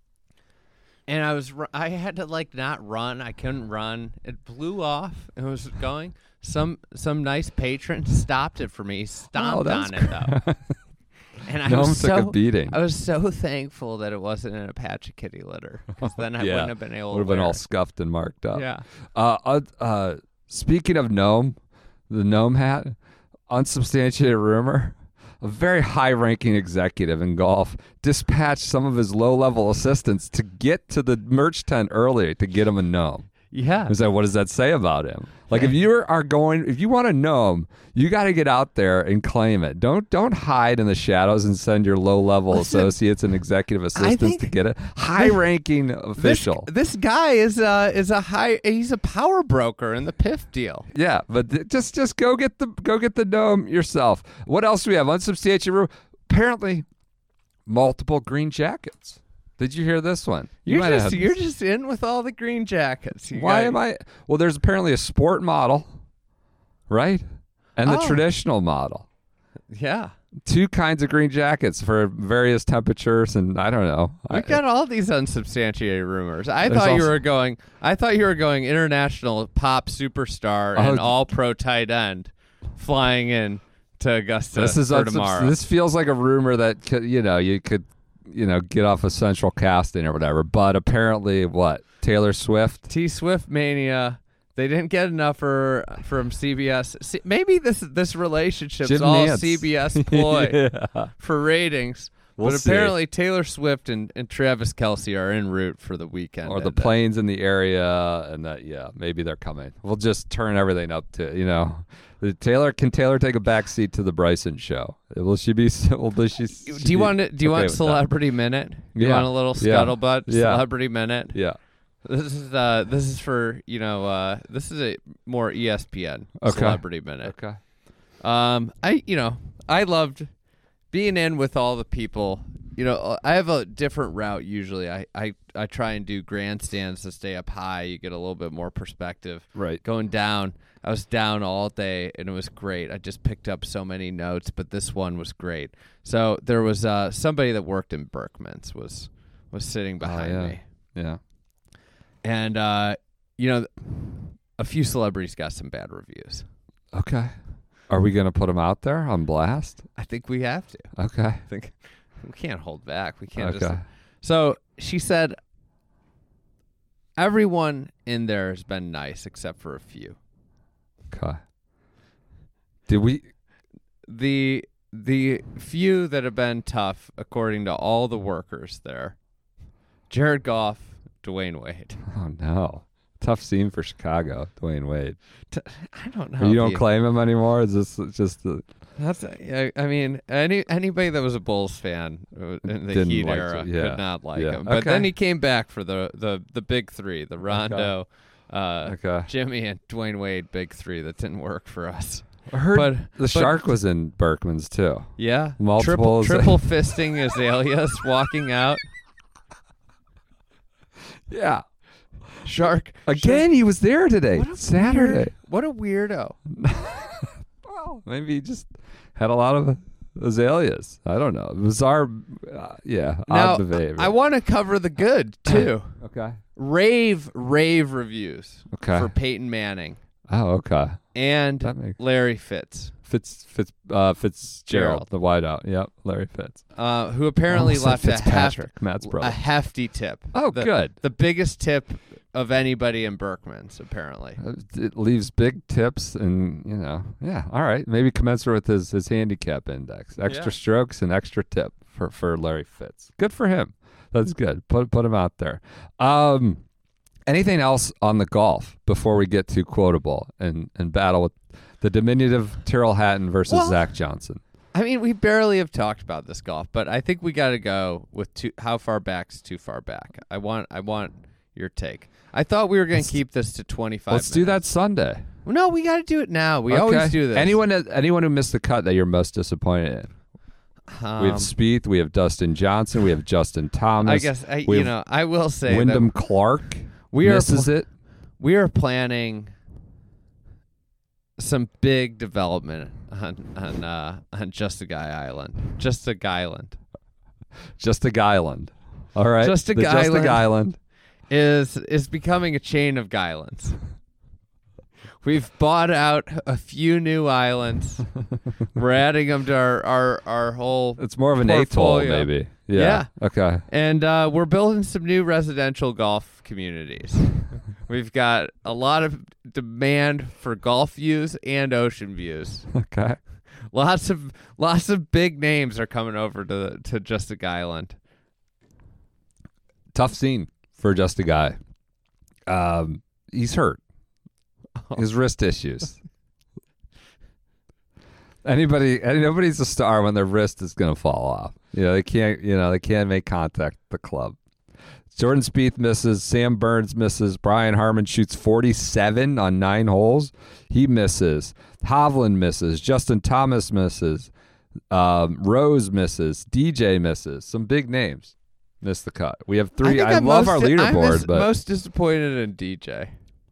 [SPEAKER 5] And I had to not run. I couldn't run. It blew off. It was going. Some nice patron stopped it for me. Stomped on it though. And I was
[SPEAKER 4] took a beating.
[SPEAKER 5] I was so thankful that it wasn't in a patch of kitty litter, because then I wouldn't have been able to
[SPEAKER 4] would have been
[SPEAKER 5] wear
[SPEAKER 4] all
[SPEAKER 5] it.
[SPEAKER 4] scuffed and marked up.
[SPEAKER 5] Yeah.
[SPEAKER 4] Speaking of Gnome, the Gnome hat, unsubstantiated rumor. A very high-ranking executive in golf dispatched some of his low-level assistants to get to the merch tent early to get him a gnome.
[SPEAKER 5] Yeah.
[SPEAKER 4] What does that say about him? Like, if you want a gnome, you got to get out there and claim it. Don't hide in the shadows and send your low-level associates and executive assistants to get it. High-ranking official.
[SPEAKER 5] This guy he's a power broker in the PIF deal.
[SPEAKER 4] Yeah, but just go get the gnome yourself. What else do we have? Unsubstantiated rumor. Apparently, multiple green jackets. Did you hear this one?
[SPEAKER 5] You're just in with all the green jackets.
[SPEAKER 4] Well, there's apparently a sport model, right? And the traditional model.
[SPEAKER 5] Yeah.
[SPEAKER 4] 2 kinds of green jackets for various temperatures, and I don't know.
[SPEAKER 5] We've got all these unsubstantiated rumors. I thought you were going international pop superstar and all pro tight end flying in to Augusta for tomorrow.
[SPEAKER 4] This feels like a rumor that you could get off a central casting or whatever. But apparently, Taylor Swift?
[SPEAKER 5] T-Swift mania. They didn't get enough from CBS. Maybe this relationship's
[SPEAKER 4] Jim
[SPEAKER 5] all
[SPEAKER 4] Nance.
[SPEAKER 5] CBS ploy for ratings.
[SPEAKER 4] We'll
[SPEAKER 5] but
[SPEAKER 4] see.
[SPEAKER 5] apparently Taylor Swift and Travis Kelce are en route for the weekend.
[SPEAKER 4] Or the planes in the area, and maybe they're coming. We'll just turn everything up to, Can Taylor take a back seat to the Bryson show? Will she be? Do
[SPEAKER 5] you want Celebrity Minute? You want a little scuttlebutt Celebrity Minute?
[SPEAKER 4] Yeah.
[SPEAKER 5] This is for this is a more ESPN Celebrity Minute.
[SPEAKER 4] Okay.
[SPEAKER 5] I loved being in with all the people. I have a different route usually. I try and do grandstands to stay up high. You get a little bit more perspective.
[SPEAKER 4] Right.
[SPEAKER 5] Going down, I was down all day, and it was great. I just picked up so many notes, but this one was great. So there was somebody that worked in Berkman's was sitting behind me.
[SPEAKER 4] Yeah.
[SPEAKER 5] And, a few celebrities got some bad reviews.
[SPEAKER 4] Okay. Are we going to put them out there on blast?
[SPEAKER 5] I think we have to.
[SPEAKER 4] Okay.
[SPEAKER 5] I think we can't hold back. We can't
[SPEAKER 4] Okay.
[SPEAKER 5] So she said, everyone in there has been nice except for a few.
[SPEAKER 4] Okay. Did we?
[SPEAKER 5] The few that have been tough, according to all the workers there, Jared Goff, Dwayne Wade.
[SPEAKER 4] Oh, no. Tough scene for Chicago, Dwayne Wade.
[SPEAKER 5] I don't know.
[SPEAKER 4] You don't claim him anymore? Is this just
[SPEAKER 5] That's. I mean, anybody that was a Bulls fan in the
[SPEAKER 4] Didn't
[SPEAKER 5] Heat
[SPEAKER 4] like
[SPEAKER 5] era
[SPEAKER 4] it, yeah.
[SPEAKER 5] could not like
[SPEAKER 4] Yeah.
[SPEAKER 5] him. But
[SPEAKER 4] Okay.
[SPEAKER 5] then he came back for the big three, the Rondo,
[SPEAKER 4] Okay.
[SPEAKER 5] Jimmy, and Dwayne Wade big three. That didn't work for us.
[SPEAKER 4] I heard
[SPEAKER 5] But-
[SPEAKER 4] the
[SPEAKER 5] but-
[SPEAKER 4] Shark was in Berkman's too.
[SPEAKER 5] Yeah,
[SPEAKER 4] Multiple-
[SPEAKER 5] triple fisting azaleas walking out.
[SPEAKER 4] Yeah.
[SPEAKER 5] Shark
[SPEAKER 4] Again, he was there today. Saturday.
[SPEAKER 5] What a weirdo.
[SPEAKER 4] Well, maybe he just had a lot of azaleas. I don't know. Bizarre. Yeah.
[SPEAKER 5] Now
[SPEAKER 4] odd behavior.
[SPEAKER 5] I want to cover the good too.
[SPEAKER 4] Okay.
[SPEAKER 5] rave reviews
[SPEAKER 4] Okay.
[SPEAKER 5] for Peyton Manning
[SPEAKER 4] Oh, okay.
[SPEAKER 5] and
[SPEAKER 4] That makes-
[SPEAKER 5] Larry Fitz.
[SPEAKER 4] Fitzgerald, the wideout. Yep, Larry Fitz.
[SPEAKER 5] Who apparently
[SPEAKER 4] Almost said
[SPEAKER 5] left
[SPEAKER 4] Fitzpatrick, Matt's brother.
[SPEAKER 5] a hefty tip.
[SPEAKER 4] Oh,
[SPEAKER 5] The-
[SPEAKER 4] good.
[SPEAKER 5] The biggest tip of anybody in Berkman's, apparently.
[SPEAKER 4] It leaves big tips, and yeah. All right, maybe commensurate with his handicap index. Extra strokes and extra tip for Larry Fitz. Good for him. That's good. Put him out there. Anything else on the golf before we get to quotable and battle with the diminutive Tyrrell Hatton versus
[SPEAKER 5] Well-
[SPEAKER 4] Zach Johnson?
[SPEAKER 5] I mean, we barely have talked about this golf, but I think we got to go with how far back's too far back. I want your take. I thought we were going to keep this to 25
[SPEAKER 4] Let's do that
[SPEAKER 5] minutes.
[SPEAKER 4] Sunday.
[SPEAKER 5] No, we got to do it now. We always do this.
[SPEAKER 4] Anyone who missed the cut that you're most disappointed in? We have Spieth, we have Dustin Johnson, we have Justin Thomas.
[SPEAKER 5] I guess
[SPEAKER 4] we have
[SPEAKER 5] I will say
[SPEAKER 4] Wyndham
[SPEAKER 5] that
[SPEAKER 4] Clark
[SPEAKER 5] we are
[SPEAKER 4] misses it.
[SPEAKER 5] we are planning some big development on Just a Guy Island. Just a Guyland
[SPEAKER 4] Just a Guyland. All right.
[SPEAKER 5] Just a
[SPEAKER 4] The Just a
[SPEAKER 5] Guyland.
[SPEAKER 4] Guyland.
[SPEAKER 5] is becoming a chain of Guylands. We've bought out a few new islands. We're adding them to our whole
[SPEAKER 4] It's more of an eighth hole,
[SPEAKER 5] portfolio.
[SPEAKER 4] maybe. Yeah. Okay.
[SPEAKER 5] And we're building some new residential golf communities. We've got a lot of demand for golf views and ocean views.
[SPEAKER 4] Okay.
[SPEAKER 5] Lots of big names are coming over to Just a Guyland.
[SPEAKER 4] Tough scene for Just a Guy. He's hurt. His wrist issues. Nobody's a star when their wrist is going to fall off. They can't make contact with the club. Jordan Spieth misses. Sam Burns misses. Brian Harmon shoots 47 on 9 holes. He misses. Hovland misses. Justin Thomas misses. Rose misses. DJ misses. Some big names miss the cut. We have 3. I love our leaderboard, but
[SPEAKER 5] most disappointed in DJ.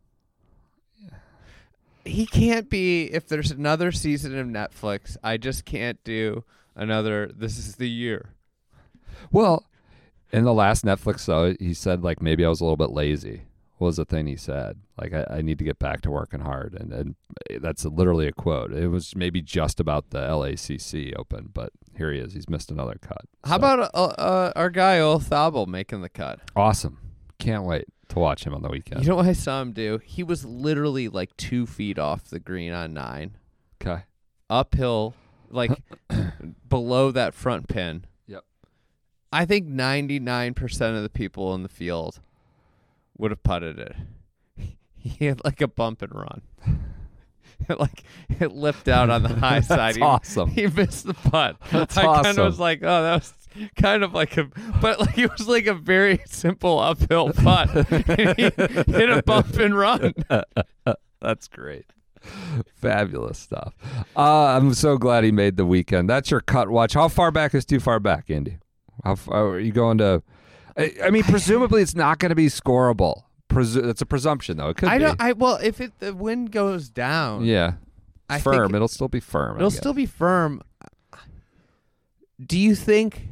[SPEAKER 5] He can't be. If there's another season of Netflix, I just can't do another. This is the year.
[SPEAKER 4] well, in the last Netflix though, he said like maybe I was a little bit lazy. What was the thing he said? Like I need to get back to working hard, and that's literally a quote. It was maybe just about the LACC Open, but here he is. He's missed another cut.
[SPEAKER 5] How about our guy Ol Thobel making the cut?
[SPEAKER 4] Awesome! Can't wait to watch him on the weekend.
[SPEAKER 5] You know what I saw him do? He was literally like 2 feet off the green on 9,
[SPEAKER 4] Okay.
[SPEAKER 5] uphill, like below that front pin.
[SPEAKER 4] Yep.
[SPEAKER 5] I think 99% of the people in the field would have putted it. He had like a bump and run. It lipped out on the high side.
[SPEAKER 4] That's awesome.
[SPEAKER 5] He missed the putt.
[SPEAKER 4] That's
[SPEAKER 5] I kind
[SPEAKER 4] awesome.
[SPEAKER 5] of was like, oh, that was kind of like but like it was like a very simple uphill putt. And he hit a bump and run.
[SPEAKER 4] That's great. Fabulous stuff. I'm so glad he made the weekend. That's your cut watch. How far back is too far back, Andy? How far are you going to? I mean, presumably it's not going to be scoreable. It's a presumption, though. It could be.
[SPEAKER 5] Well, if the wind goes down,
[SPEAKER 4] Yeah.
[SPEAKER 5] I
[SPEAKER 4] Firm.
[SPEAKER 5] think
[SPEAKER 4] It'll still be firm.
[SPEAKER 5] it'll still be firm. Do you think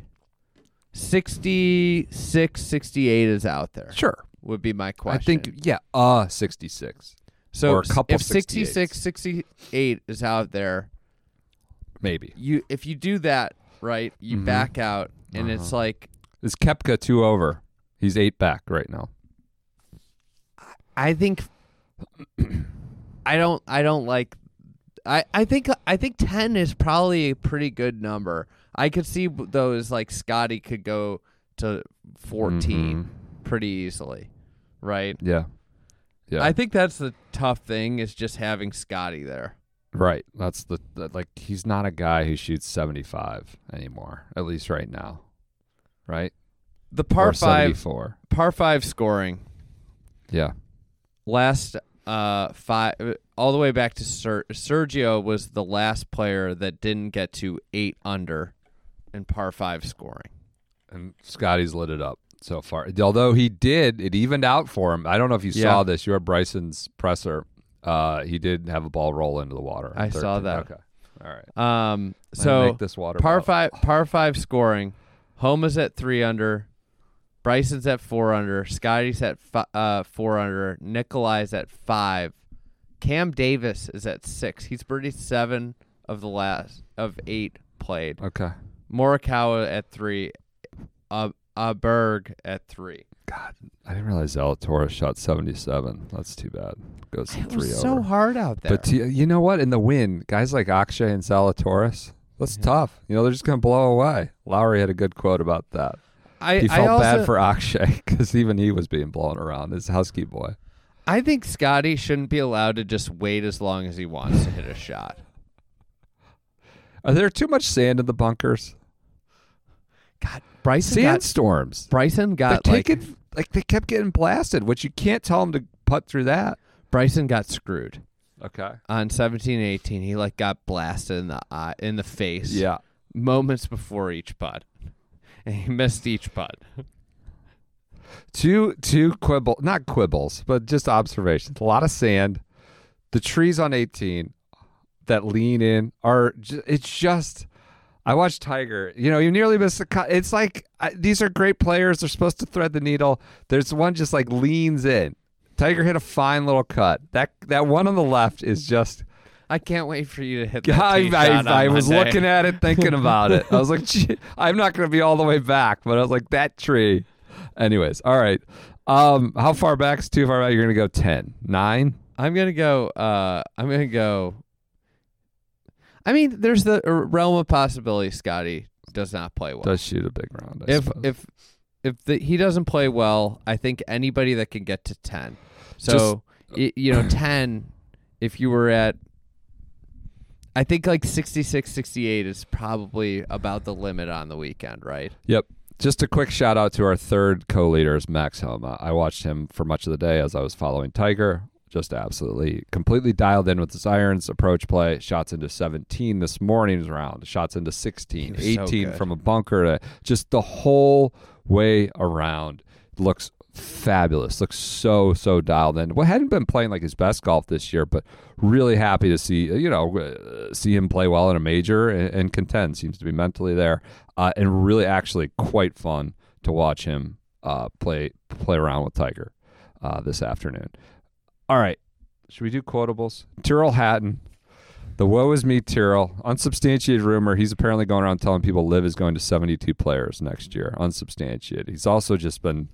[SPEAKER 5] 66, 68 is out there?
[SPEAKER 4] Sure.
[SPEAKER 5] Would be my question.
[SPEAKER 4] I think, 66.
[SPEAKER 5] so.
[SPEAKER 4] or a couple
[SPEAKER 5] if 66, 68 is out there,
[SPEAKER 4] Maybe.
[SPEAKER 5] if you do that right, you
[SPEAKER 4] Mhm.
[SPEAKER 5] back out, and it's like
[SPEAKER 4] Is Koepka 2 over? He's 8 back right now.
[SPEAKER 5] I think I don't like. I think 10 is probably a pretty good number. I could see those like Scotty could go to 14 pretty easily, right?
[SPEAKER 4] Yeah. Yeah.
[SPEAKER 5] I think that's the tough thing is just having Scotty there.
[SPEAKER 4] Right. That's like he's not a guy who shoots 75 anymore, at least right now. Right?
[SPEAKER 5] The par
[SPEAKER 4] Or
[SPEAKER 5] 5
[SPEAKER 4] 74.
[SPEAKER 5] par 5 scoring
[SPEAKER 4] Yeah.
[SPEAKER 5] last 5 all the way back to Sergio was the last player that didn't get to 8 under in par 5 scoring.
[SPEAKER 4] And Scotty's lit it up so far. Although it evened out for him. I don't know if you saw this. You had Bryson's presser. He did have a ball roll into the water.
[SPEAKER 5] I saw that.
[SPEAKER 4] Okay. All right.
[SPEAKER 5] So
[SPEAKER 4] make this water
[SPEAKER 5] par
[SPEAKER 4] bout.
[SPEAKER 5] 5 scoring. Homa's at 3 under. Bryson's at 4 under. Scotty's at 4 under. Nikolai's at 5. Cam Davis is at 6. He's birdied 7 of the last of 8 played.
[SPEAKER 4] Okay.
[SPEAKER 5] Morikawa at 3. Berg at 3.
[SPEAKER 4] God, I didn't realize Zalatoris shot 77. That's too bad. Goes to
[SPEAKER 5] It
[SPEAKER 4] 3
[SPEAKER 5] was
[SPEAKER 4] over.
[SPEAKER 5] so hard out there.
[SPEAKER 4] But you know what? In the wind, guys like Akshay and Zalatoris, that's tough. You know, they're just going to blow away. Lowry had a good quote about that. He felt bad for Akshay because even he was being blown around, his husky boy.
[SPEAKER 5] I think Scotty shouldn't be allowed to just wait as long as he wants to hit a shot.
[SPEAKER 4] Are there too much sand in the bunkers?
[SPEAKER 5] God, Bryson
[SPEAKER 4] Sandstorms.
[SPEAKER 5] Bryson got
[SPEAKER 4] they kept getting blasted, which you can't tell them to putt through that.
[SPEAKER 5] Bryson got screwed.
[SPEAKER 4] Okay.
[SPEAKER 5] On 17 and 18, he got blasted in the eye, in the face.
[SPEAKER 4] Yeah.
[SPEAKER 5] Moments before each putt. And he missed each putt.
[SPEAKER 4] Two not quibbles, but just observations. A lot of sand. The trees on 18 that lean in it's just I watched Tiger. You know, you nearly missed the cut. It's like these are great players. They're supposed to thread the needle. There's one just like leans in. Tiger hit a fine little cut. That one on the left is just.
[SPEAKER 5] I can't wait for you to hit that tee shot
[SPEAKER 4] I
[SPEAKER 5] on
[SPEAKER 4] was
[SPEAKER 5] Monday.
[SPEAKER 4] looking at it, thinking about it. I was like, gee, I'm not going to be all the way back, but I was like, that tree. Anyways, all right. How far back is too far back? You're going to go 10, 9?
[SPEAKER 5] I'm gonna go. I mean, there's the realm of possibility. Scotty does not play well.
[SPEAKER 4] Does shoot a big round. I suppose.
[SPEAKER 5] If he doesn't play well, I think anybody that can get to 10. So 10. If you were at, I think like 66, 68 is probably about the limit on the weekend, right?
[SPEAKER 4] Yep. Just a quick shout out to our third co-leader, Max Homa. I watched him for much of the day as I was following Tiger. Just absolutely, completely dialed in with his irons, approach play, shots into 17 this morning's round, shots into 16, 18
[SPEAKER 5] so
[SPEAKER 4] from a bunker to just the whole way around. Looks fabulous. Looks so dialed in. Well, hadn't been playing like his best golf this year, but really happy to see see him play well in a major and contend. Seems to be mentally there, and really actually quite fun to watch him play around with Tiger this afternoon. All right, should we do quotables? Tyrrell Hatton, the woe is me Tyrrell. Unsubstantiated rumor. He's apparently going around telling people Liv is going to 72 players next year. Unsubstantiated. He's also just been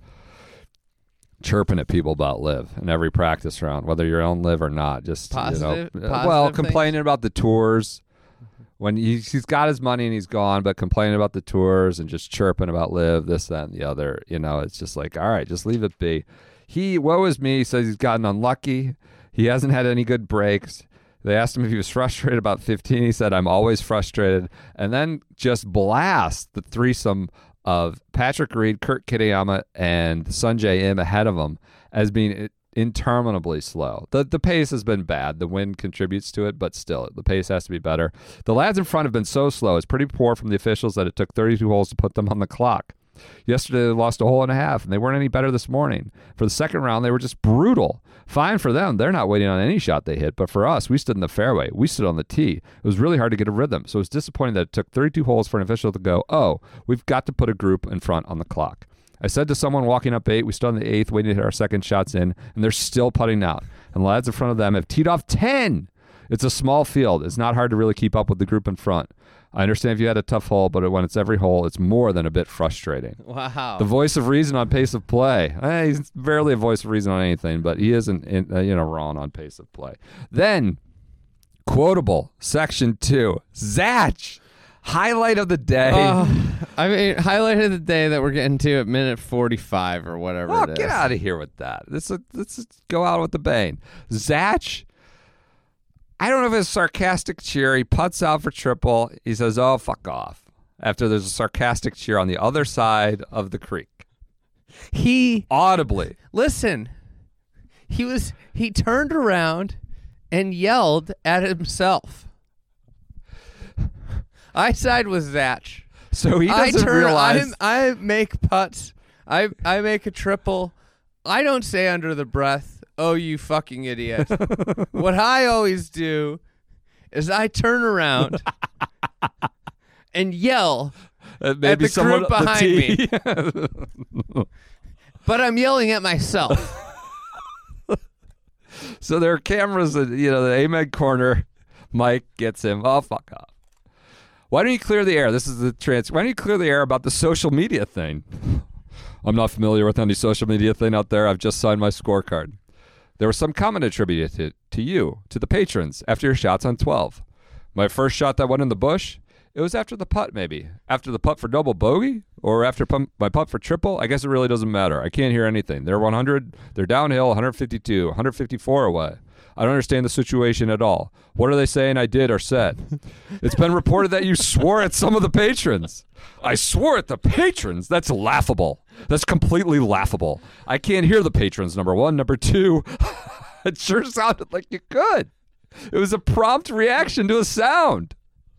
[SPEAKER 4] chirping at people about Liv in every practice round, whether you're on Liv or not. Just
[SPEAKER 5] positive
[SPEAKER 4] complaining about the tours. When he's got his money and he's gone, but complaining about the tours and just chirping about Liv, this, that, and the other. It's just like, all right, just leave it be. Woe is me, says he's gotten unlucky. He hasn't had any good breaks. They asked him if he was frustrated about 15. He said, I'm always frustrated. And then just blast the threesome of Patrick Reed, Kurt Kitayama, and Sungjae Im ahead of him as being interminably slow. The pace has been bad. The wind contributes to it, but still, the pace has to be better. The lads in front have been so slow. It's pretty poor from the officials that it took 32 holes to put them on the clock. Yesterday, they lost a hole and a half, and they weren't any better this morning. For the second round, they were just brutal. Fine for them. They're not waiting on any shot they hit. But for us, we stood in the fairway. We stood on the tee. It was really hard to get a rhythm. So it's disappointing that it took 32 holes for an official to go, oh, we've got to put a group in front on the clock. I said to someone walking up 8, we stood on the 8th, waiting to hit our second shots in, and they're still putting out. And the lads in front of them have teed off 10. It's a small field. It's not hard to really keep up with the group in front. I understand if you had a tough hole, but when it's every hole, it's more than a bit frustrating.
[SPEAKER 5] Wow.
[SPEAKER 4] The voice of reason on pace of play. He's barely a voice of reason on anything, but he isn't wrong on pace of play. Then, quotable, section 2. Zach, highlight of the day.
[SPEAKER 5] Highlight of the day that we're getting to at minute 45 or whatever it is.
[SPEAKER 4] Get out of here with that. Let's go out with the bang. Zach, I don't know if it's a sarcastic cheer. He putts out for triple. He says, "Oh, fuck off." After there's a sarcastic cheer on the other side of the creek.
[SPEAKER 5] He
[SPEAKER 4] Audibly.
[SPEAKER 5] listen. He turned around and yelled at himself. I side with Zach.
[SPEAKER 4] So he doesn't realize.
[SPEAKER 5] I make putts. I make a triple. I don't say under the breath, "Oh, you fucking idiot." What I always do is I turn around and yell
[SPEAKER 4] Maybe
[SPEAKER 5] at the
[SPEAKER 4] someone
[SPEAKER 5] group behind
[SPEAKER 4] me.
[SPEAKER 5] but I'm yelling at myself.
[SPEAKER 4] So there are cameras at, the Amen corner. Mike gets him. Oh, fuck off. Why don't you clear the air? This is the transfer. Why don't you clear the air about the social media thing? I'm not familiar with any social media thing out there. I've just signed my scorecard. There was some comment attributed to you, to the patrons, after your shots on 12. My first shot that went in the bush, it was after the putt, maybe. After the putt for double bogey? Or after my putt for triple? I guess it really doesn't matter. I can't hear anything. They're 100. They're downhill, 152, 154 away. I don't understand the situation at all. What are they saying I did or said? It's been reported that you swore at some of the patrons. I swore at the patrons? That's laughable. That's completely laughable. I can't hear the patrons, number one. Number two, it sure sounded like you could. It was a prompt reaction to a sound.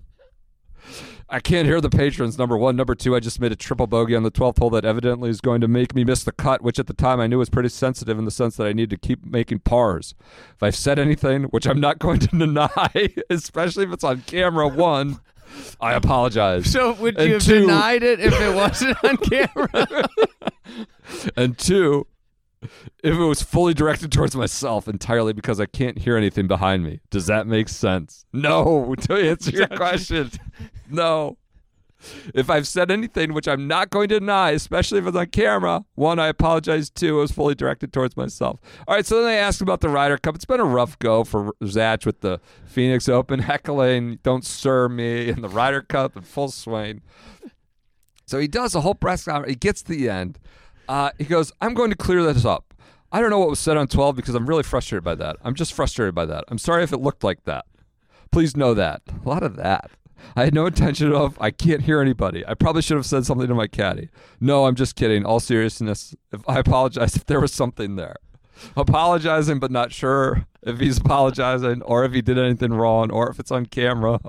[SPEAKER 4] I can't hear the patrons, number one. Number two, I just made a triple bogey on the 12th hole that evidently is going to make me miss the cut, which at the time I knew was pretty sensitive in the sense that I need to keep making pars. If I've said anything, which I'm not going to deny, especially if it's on camera, one, I apologize.
[SPEAKER 5] So would
[SPEAKER 4] And
[SPEAKER 5] you have
[SPEAKER 4] two-
[SPEAKER 5] denied it if it wasn't on camera?
[SPEAKER 4] And two, if it was fully directed towards myself entirely because I can't hear anything behind me. Does that make sense? No, to answer your question. No. If I've said anything, which I'm not going to deny, especially if it's on camera, one, I apologize. Two, it was fully directed towards myself. All right, so then they asked about the Ryder Cup. It's been a rough go for Zach with the Phoenix Open, heckling, "Don't sir me," and the Ryder Cup in full swing. So he does a whole press conference. He gets to the end. He goes, "I'm going to clear this up. I don't know what was said on 12 because I'm really frustrated by that. I'm just frustrated by that. I'm sorry if it looked like that. Please know that." A lot of that. I had no intention of, I can't hear anybody. I probably should have said something to my caddy. No, I'm just kidding. All seriousness, I apologize if there was something there. Apologizing, but not sure if he's apologizing or if he did anything wrong or if it's on camera.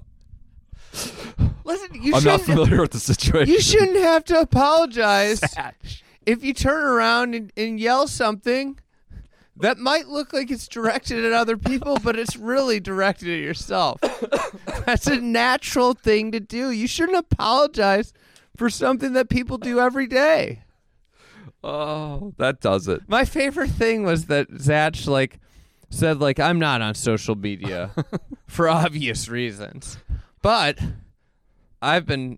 [SPEAKER 5] Listen, you
[SPEAKER 4] I'm not
[SPEAKER 5] shouldn't.
[SPEAKER 4] familiar with the situation.
[SPEAKER 5] You shouldn't have to apologize if you turn around and yell something that might look like it's directed at other people, but it's really directed at yourself. That's a natural thing to do. You shouldn't apologize for something that people do every day.
[SPEAKER 4] Oh, that does it.
[SPEAKER 5] My favorite thing was that Zach said I'm not on social media for obvious reasons, but I've been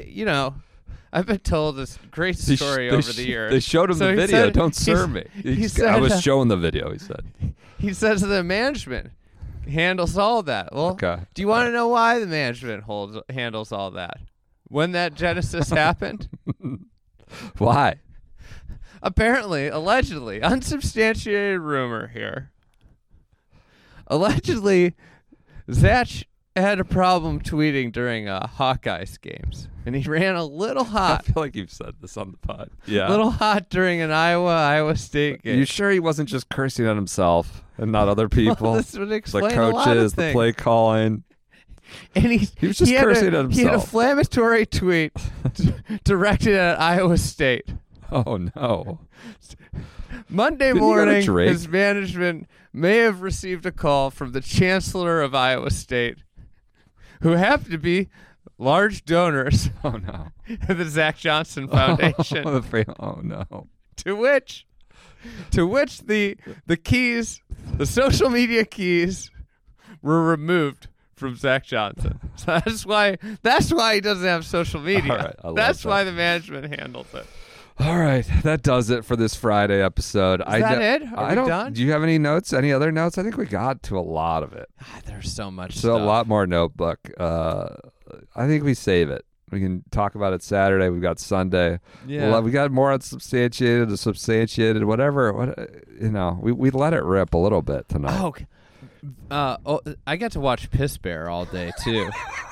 [SPEAKER 5] told this great story over the years.
[SPEAKER 4] They showed him
[SPEAKER 5] So
[SPEAKER 4] the
[SPEAKER 5] he
[SPEAKER 4] video.
[SPEAKER 5] said-
[SPEAKER 4] Don't
[SPEAKER 5] he-
[SPEAKER 4] sir me.
[SPEAKER 5] he
[SPEAKER 4] I
[SPEAKER 5] said,
[SPEAKER 4] was showing the video, he said.
[SPEAKER 5] He says the management handles all that. Well,
[SPEAKER 4] Okay.
[SPEAKER 5] do you want to know why the management handles all that? When that Genesis happened?
[SPEAKER 4] Why?
[SPEAKER 5] Apparently, allegedly, unsubstantiated rumor here. Allegedly, Zach had a problem tweeting during Hawkeyes games, and he ran a little
[SPEAKER 4] I
[SPEAKER 5] hot.
[SPEAKER 4] feel like you've said this on the pod. Yeah.
[SPEAKER 5] Little hot during an Iowa State game.
[SPEAKER 4] You sure he wasn't just cursing at himself and not other people?
[SPEAKER 5] Well, this would
[SPEAKER 4] the
[SPEAKER 5] explain a lot of
[SPEAKER 4] coaches, the
[SPEAKER 5] things.
[SPEAKER 4] play calling.
[SPEAKER 5] And he
[SPEAKER 4] was just
[SPEAKER 5] had
[SPEAKER 4] cursing at
[SPEAKER 5] He had a
[SPEAKER 4] himself.
[SPEAKER 5] inflammatory tweet directed at Iowa State.
[SPEAKER 4] Oh, no.
[SPEAKER 5] Monday
[SPEAKER 4] Didn't he go to
[SPEAKER 5] morning,
[SPEAKER 4] Drake?
[SPEAKER 5] his management may have received a call from the chancellor of Iowa State, who happened to be large donors
[SPEAKER 4] Oh, no.
[SPEAKER 5] of the Zach Johnson Foundation.
[SPEAKER 4] Oh, no.
[SPEAKER 5] to which the keys, the social media keys, were removed from Zach Johnson. So that's why he doesn't have social media.
[SPEAKER 4] All right, I love
[SPEAKER 5] That's
[SPEAKER 4] that.
[SPEAKER 5] why the management handles it.
[SPEAKER 4] All right, that does it for this Friday episode.
[SPEAKER 5] Is that it? Are we
[SPEAKER 4] don't.
[SPEAKER 5] done?
[SPEAKER 4] Do you have any notes? Any other notes? I think we got to a lot of it.
[SPEAKER 5] There's so much
[SPEAKER 4] So a lot more notebook. I think we save it. We can talk about it Saturday. We've got Sunday.
[SPEAKER 5] Yeah.
[SPEAKER 4] We got more unsubstantiated, substantiated, whatever. We let it rip a little bit tonight.
[SPEAKER 5] Oh, okay. I got to watch Piss Bear all day too.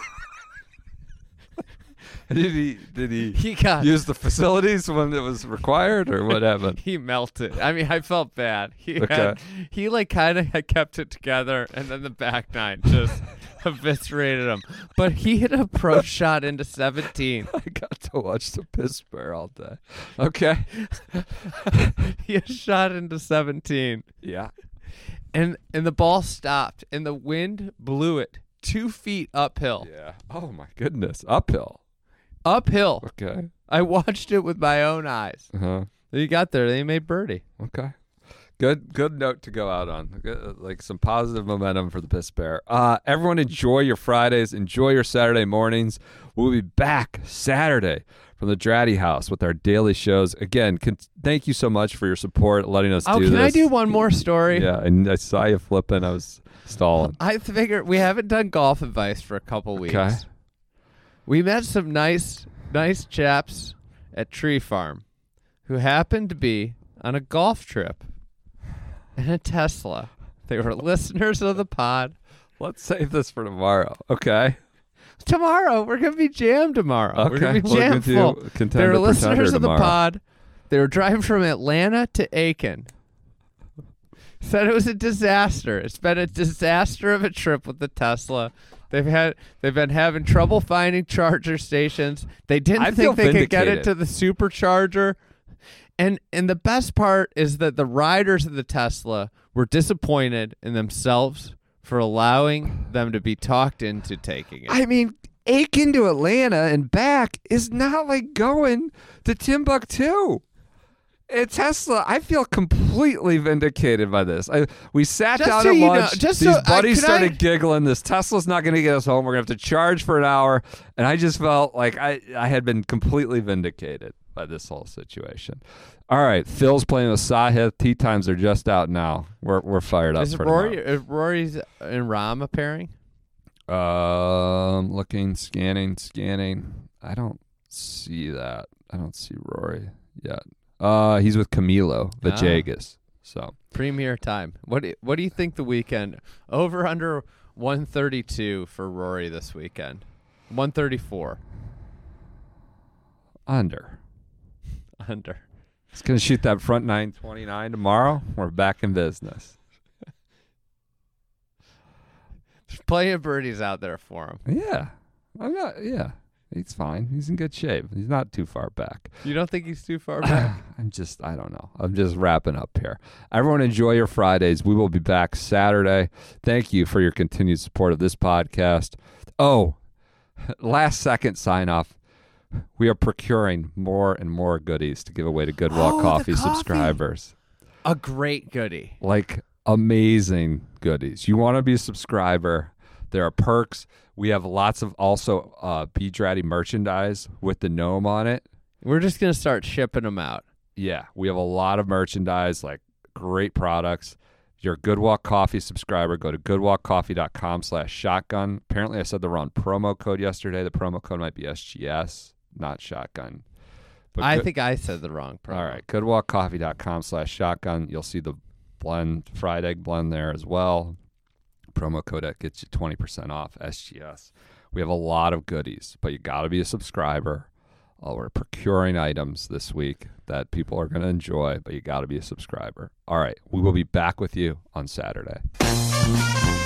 [SPEAKER 4] Did he
[SPEAKER 5] He got
[SPEAKER 4] use the facilities when it was required, or what happened?
[SPEAKER 5] he melted. I mean, I felt bad.
[SPEAKER 4] Okay.
[SPEAKER 5] He like kind of had kept it together, and then the back nine just eviscerated him. But he hit a pro shot into 17.
[SPEAKER 4] I got to watch the Piss Bear all day. Okay.
[SPEAKER 5] He had shot into 17,
[SPEAKER 4] Yeah.
[SPEAKER 5] and the ball stopped, and the wind blew it 2 feet uphill.
[SPEAKER 4] Yeah. Oh my goodness. Uphill.
[SPEAKER 5] Uphill.
[SPEAKER 4] Okay.
[SPEAKER 5] I watched it with my own eyes.
[SPEAKER 4] Uh-huh.
[SPEAKER 5] He got there. They made birdie.
[SPEAKER 4] Okay. Good note to go out on. Like some positive momentum for the Piss Bear. Everyone enjoy your Fridays. Enjoy your Saturday mornings. We'll be back Saturday from the Dratty House with our daily shows. Again, thank you so much for your support, letting us do this.
[SPEAKER 5] Can I do one more story?
[SPEAKER 4] Yeah, and I saw you flipping. I was stalling.
[SPEAKER 5] I figured we haven't done golf advice for a couple weeks.
[SPEAKER 4] Okay.
[SPEAKER 5] We met some nice chaps at Tree Farm who happened to be on a golf trip in a Tesla. They were listeners of the pod.
[SPEAKER 4] Let's save this for tomorrow. Okay.
[SPEAKER 5] Tomorrow, we're going to be jammed tomorrow. We're going to be
[SPEAKER 4] We're
[SPEAKER 5] jammed
[SPEAKER 4] gonna
[SPEAKER 5] full.
[SPEAKER 4] do Contender
[SPEAKER 5] They were listeners
[SPEAKER 4] Pretender
[SPEAKER 5] of the
[SPEAKER 4] tomorrow.
[SPEAKER 5] pod. They were driving from Atlanta to Aiken. Said it was a disaster. It's been a disaster of a trip with the Tesla. They've been having trouble finding charger stations. They didn't
[SPEAKER 4] I feel
[SPEAKER 5] think they could get it
[SPEAKER 4] vindicated.
[SPEAKER 5] to the supercharger. And the best part is that the riders of the Tesla were disappointed in themselves for allowing them to be talked into taking it.
[SPEAKER 4] I mean, Aiken to Atlanta and back is not like going to Timbuktu. Tesla, I feel completely vindicated by this. We sat
[SPEAKER 5] Just
[SPEAKER 4] down
[SPEAKER 5] so
[SPEAKER 4] at
[SPEAKER 5] you know-
[SPEAKER 4] lunch.
[SPEAKER 5] just
[SPEAKER 4] These
[SPEAKER 5] so-
[SPEAKER 4] buddies
[SPEAKER 5] can I-
[SPEAKER 4] started giggling. This Tesla's not going to get us home. We're going to have to charge for an hour. And I just felt like I had been completely vindicated by this whole situation. All right, Phil's playing with Sahith. Tee times are just out now. We're fired up
[SPEAKER 5] Is
[SPEAKER 4] for
[SPEAKER 5] Rory's and Ram a pairing?
[SPEAKER 4] Looking, scanning. I don't see that. I don't see Rory yet. He's with Camilo Villegas. So
[SPEAKER 5] Premier time. What do you think the weekend? Over under 132 for Rory this weekend. 134
[SPEAKER 4] under.
[SPEAKER 5] under.
[SPEAKER 4] He's gonna shoot that front 929 tomorrow. We're back in business.
[SPEAKER 5] There's plenty of birdies out there for him.
[SPEAKER 4] Yeah, Yeah, he's fine. He's in good shape. He's not too far back.
[SPEAKER 5] You don't think he's too far back?
[SPEAKER 4] I don't know. I'm just wrapping up here. Everyone enjoy your Fridays. We will be back Saturday. Thank you for your continued support of this podcast. Oh, last second sign off. We are procuring more and more goodies to give away to Good Walk
[SPEAKER 5] the
[SPEAKER 4] Coffee
[SPEAKER 5] coffee.
[SPEAKER 4] subscribers.
[SPEAKER 5] A great goodie.
[SPEAKER 4] Like amazing goodies. You want to be a subscriber. There are perks. We have lots of also P. Dratty merchandise with the gnome on it.
[SPEAKER 5] We're just going to start shipping them out.
[SPEAKER 4] Yeah, we have a lot of merchandise, like great products. If you're a Good Walk Coffee subscriber, go to goodwalkcoffee.com/shotgun. Apparently, I said the wrong promo code yesterday. The promo code might be SGS, not shotgun. But
[SPEAKER 5] I think I said the wrong promo.
[SPEAKER 4] All right, goodwalkcoffee.com/shotgun. You'll see the blend, fried egg blend there as well. Promo code that gets you 20% off SGS. We have a lot of goodies, but you got to be a subscriber. We're procuring items this week that people are going to enjoy, but you got to be a subscriber. All right, we will be back with you on Saturday.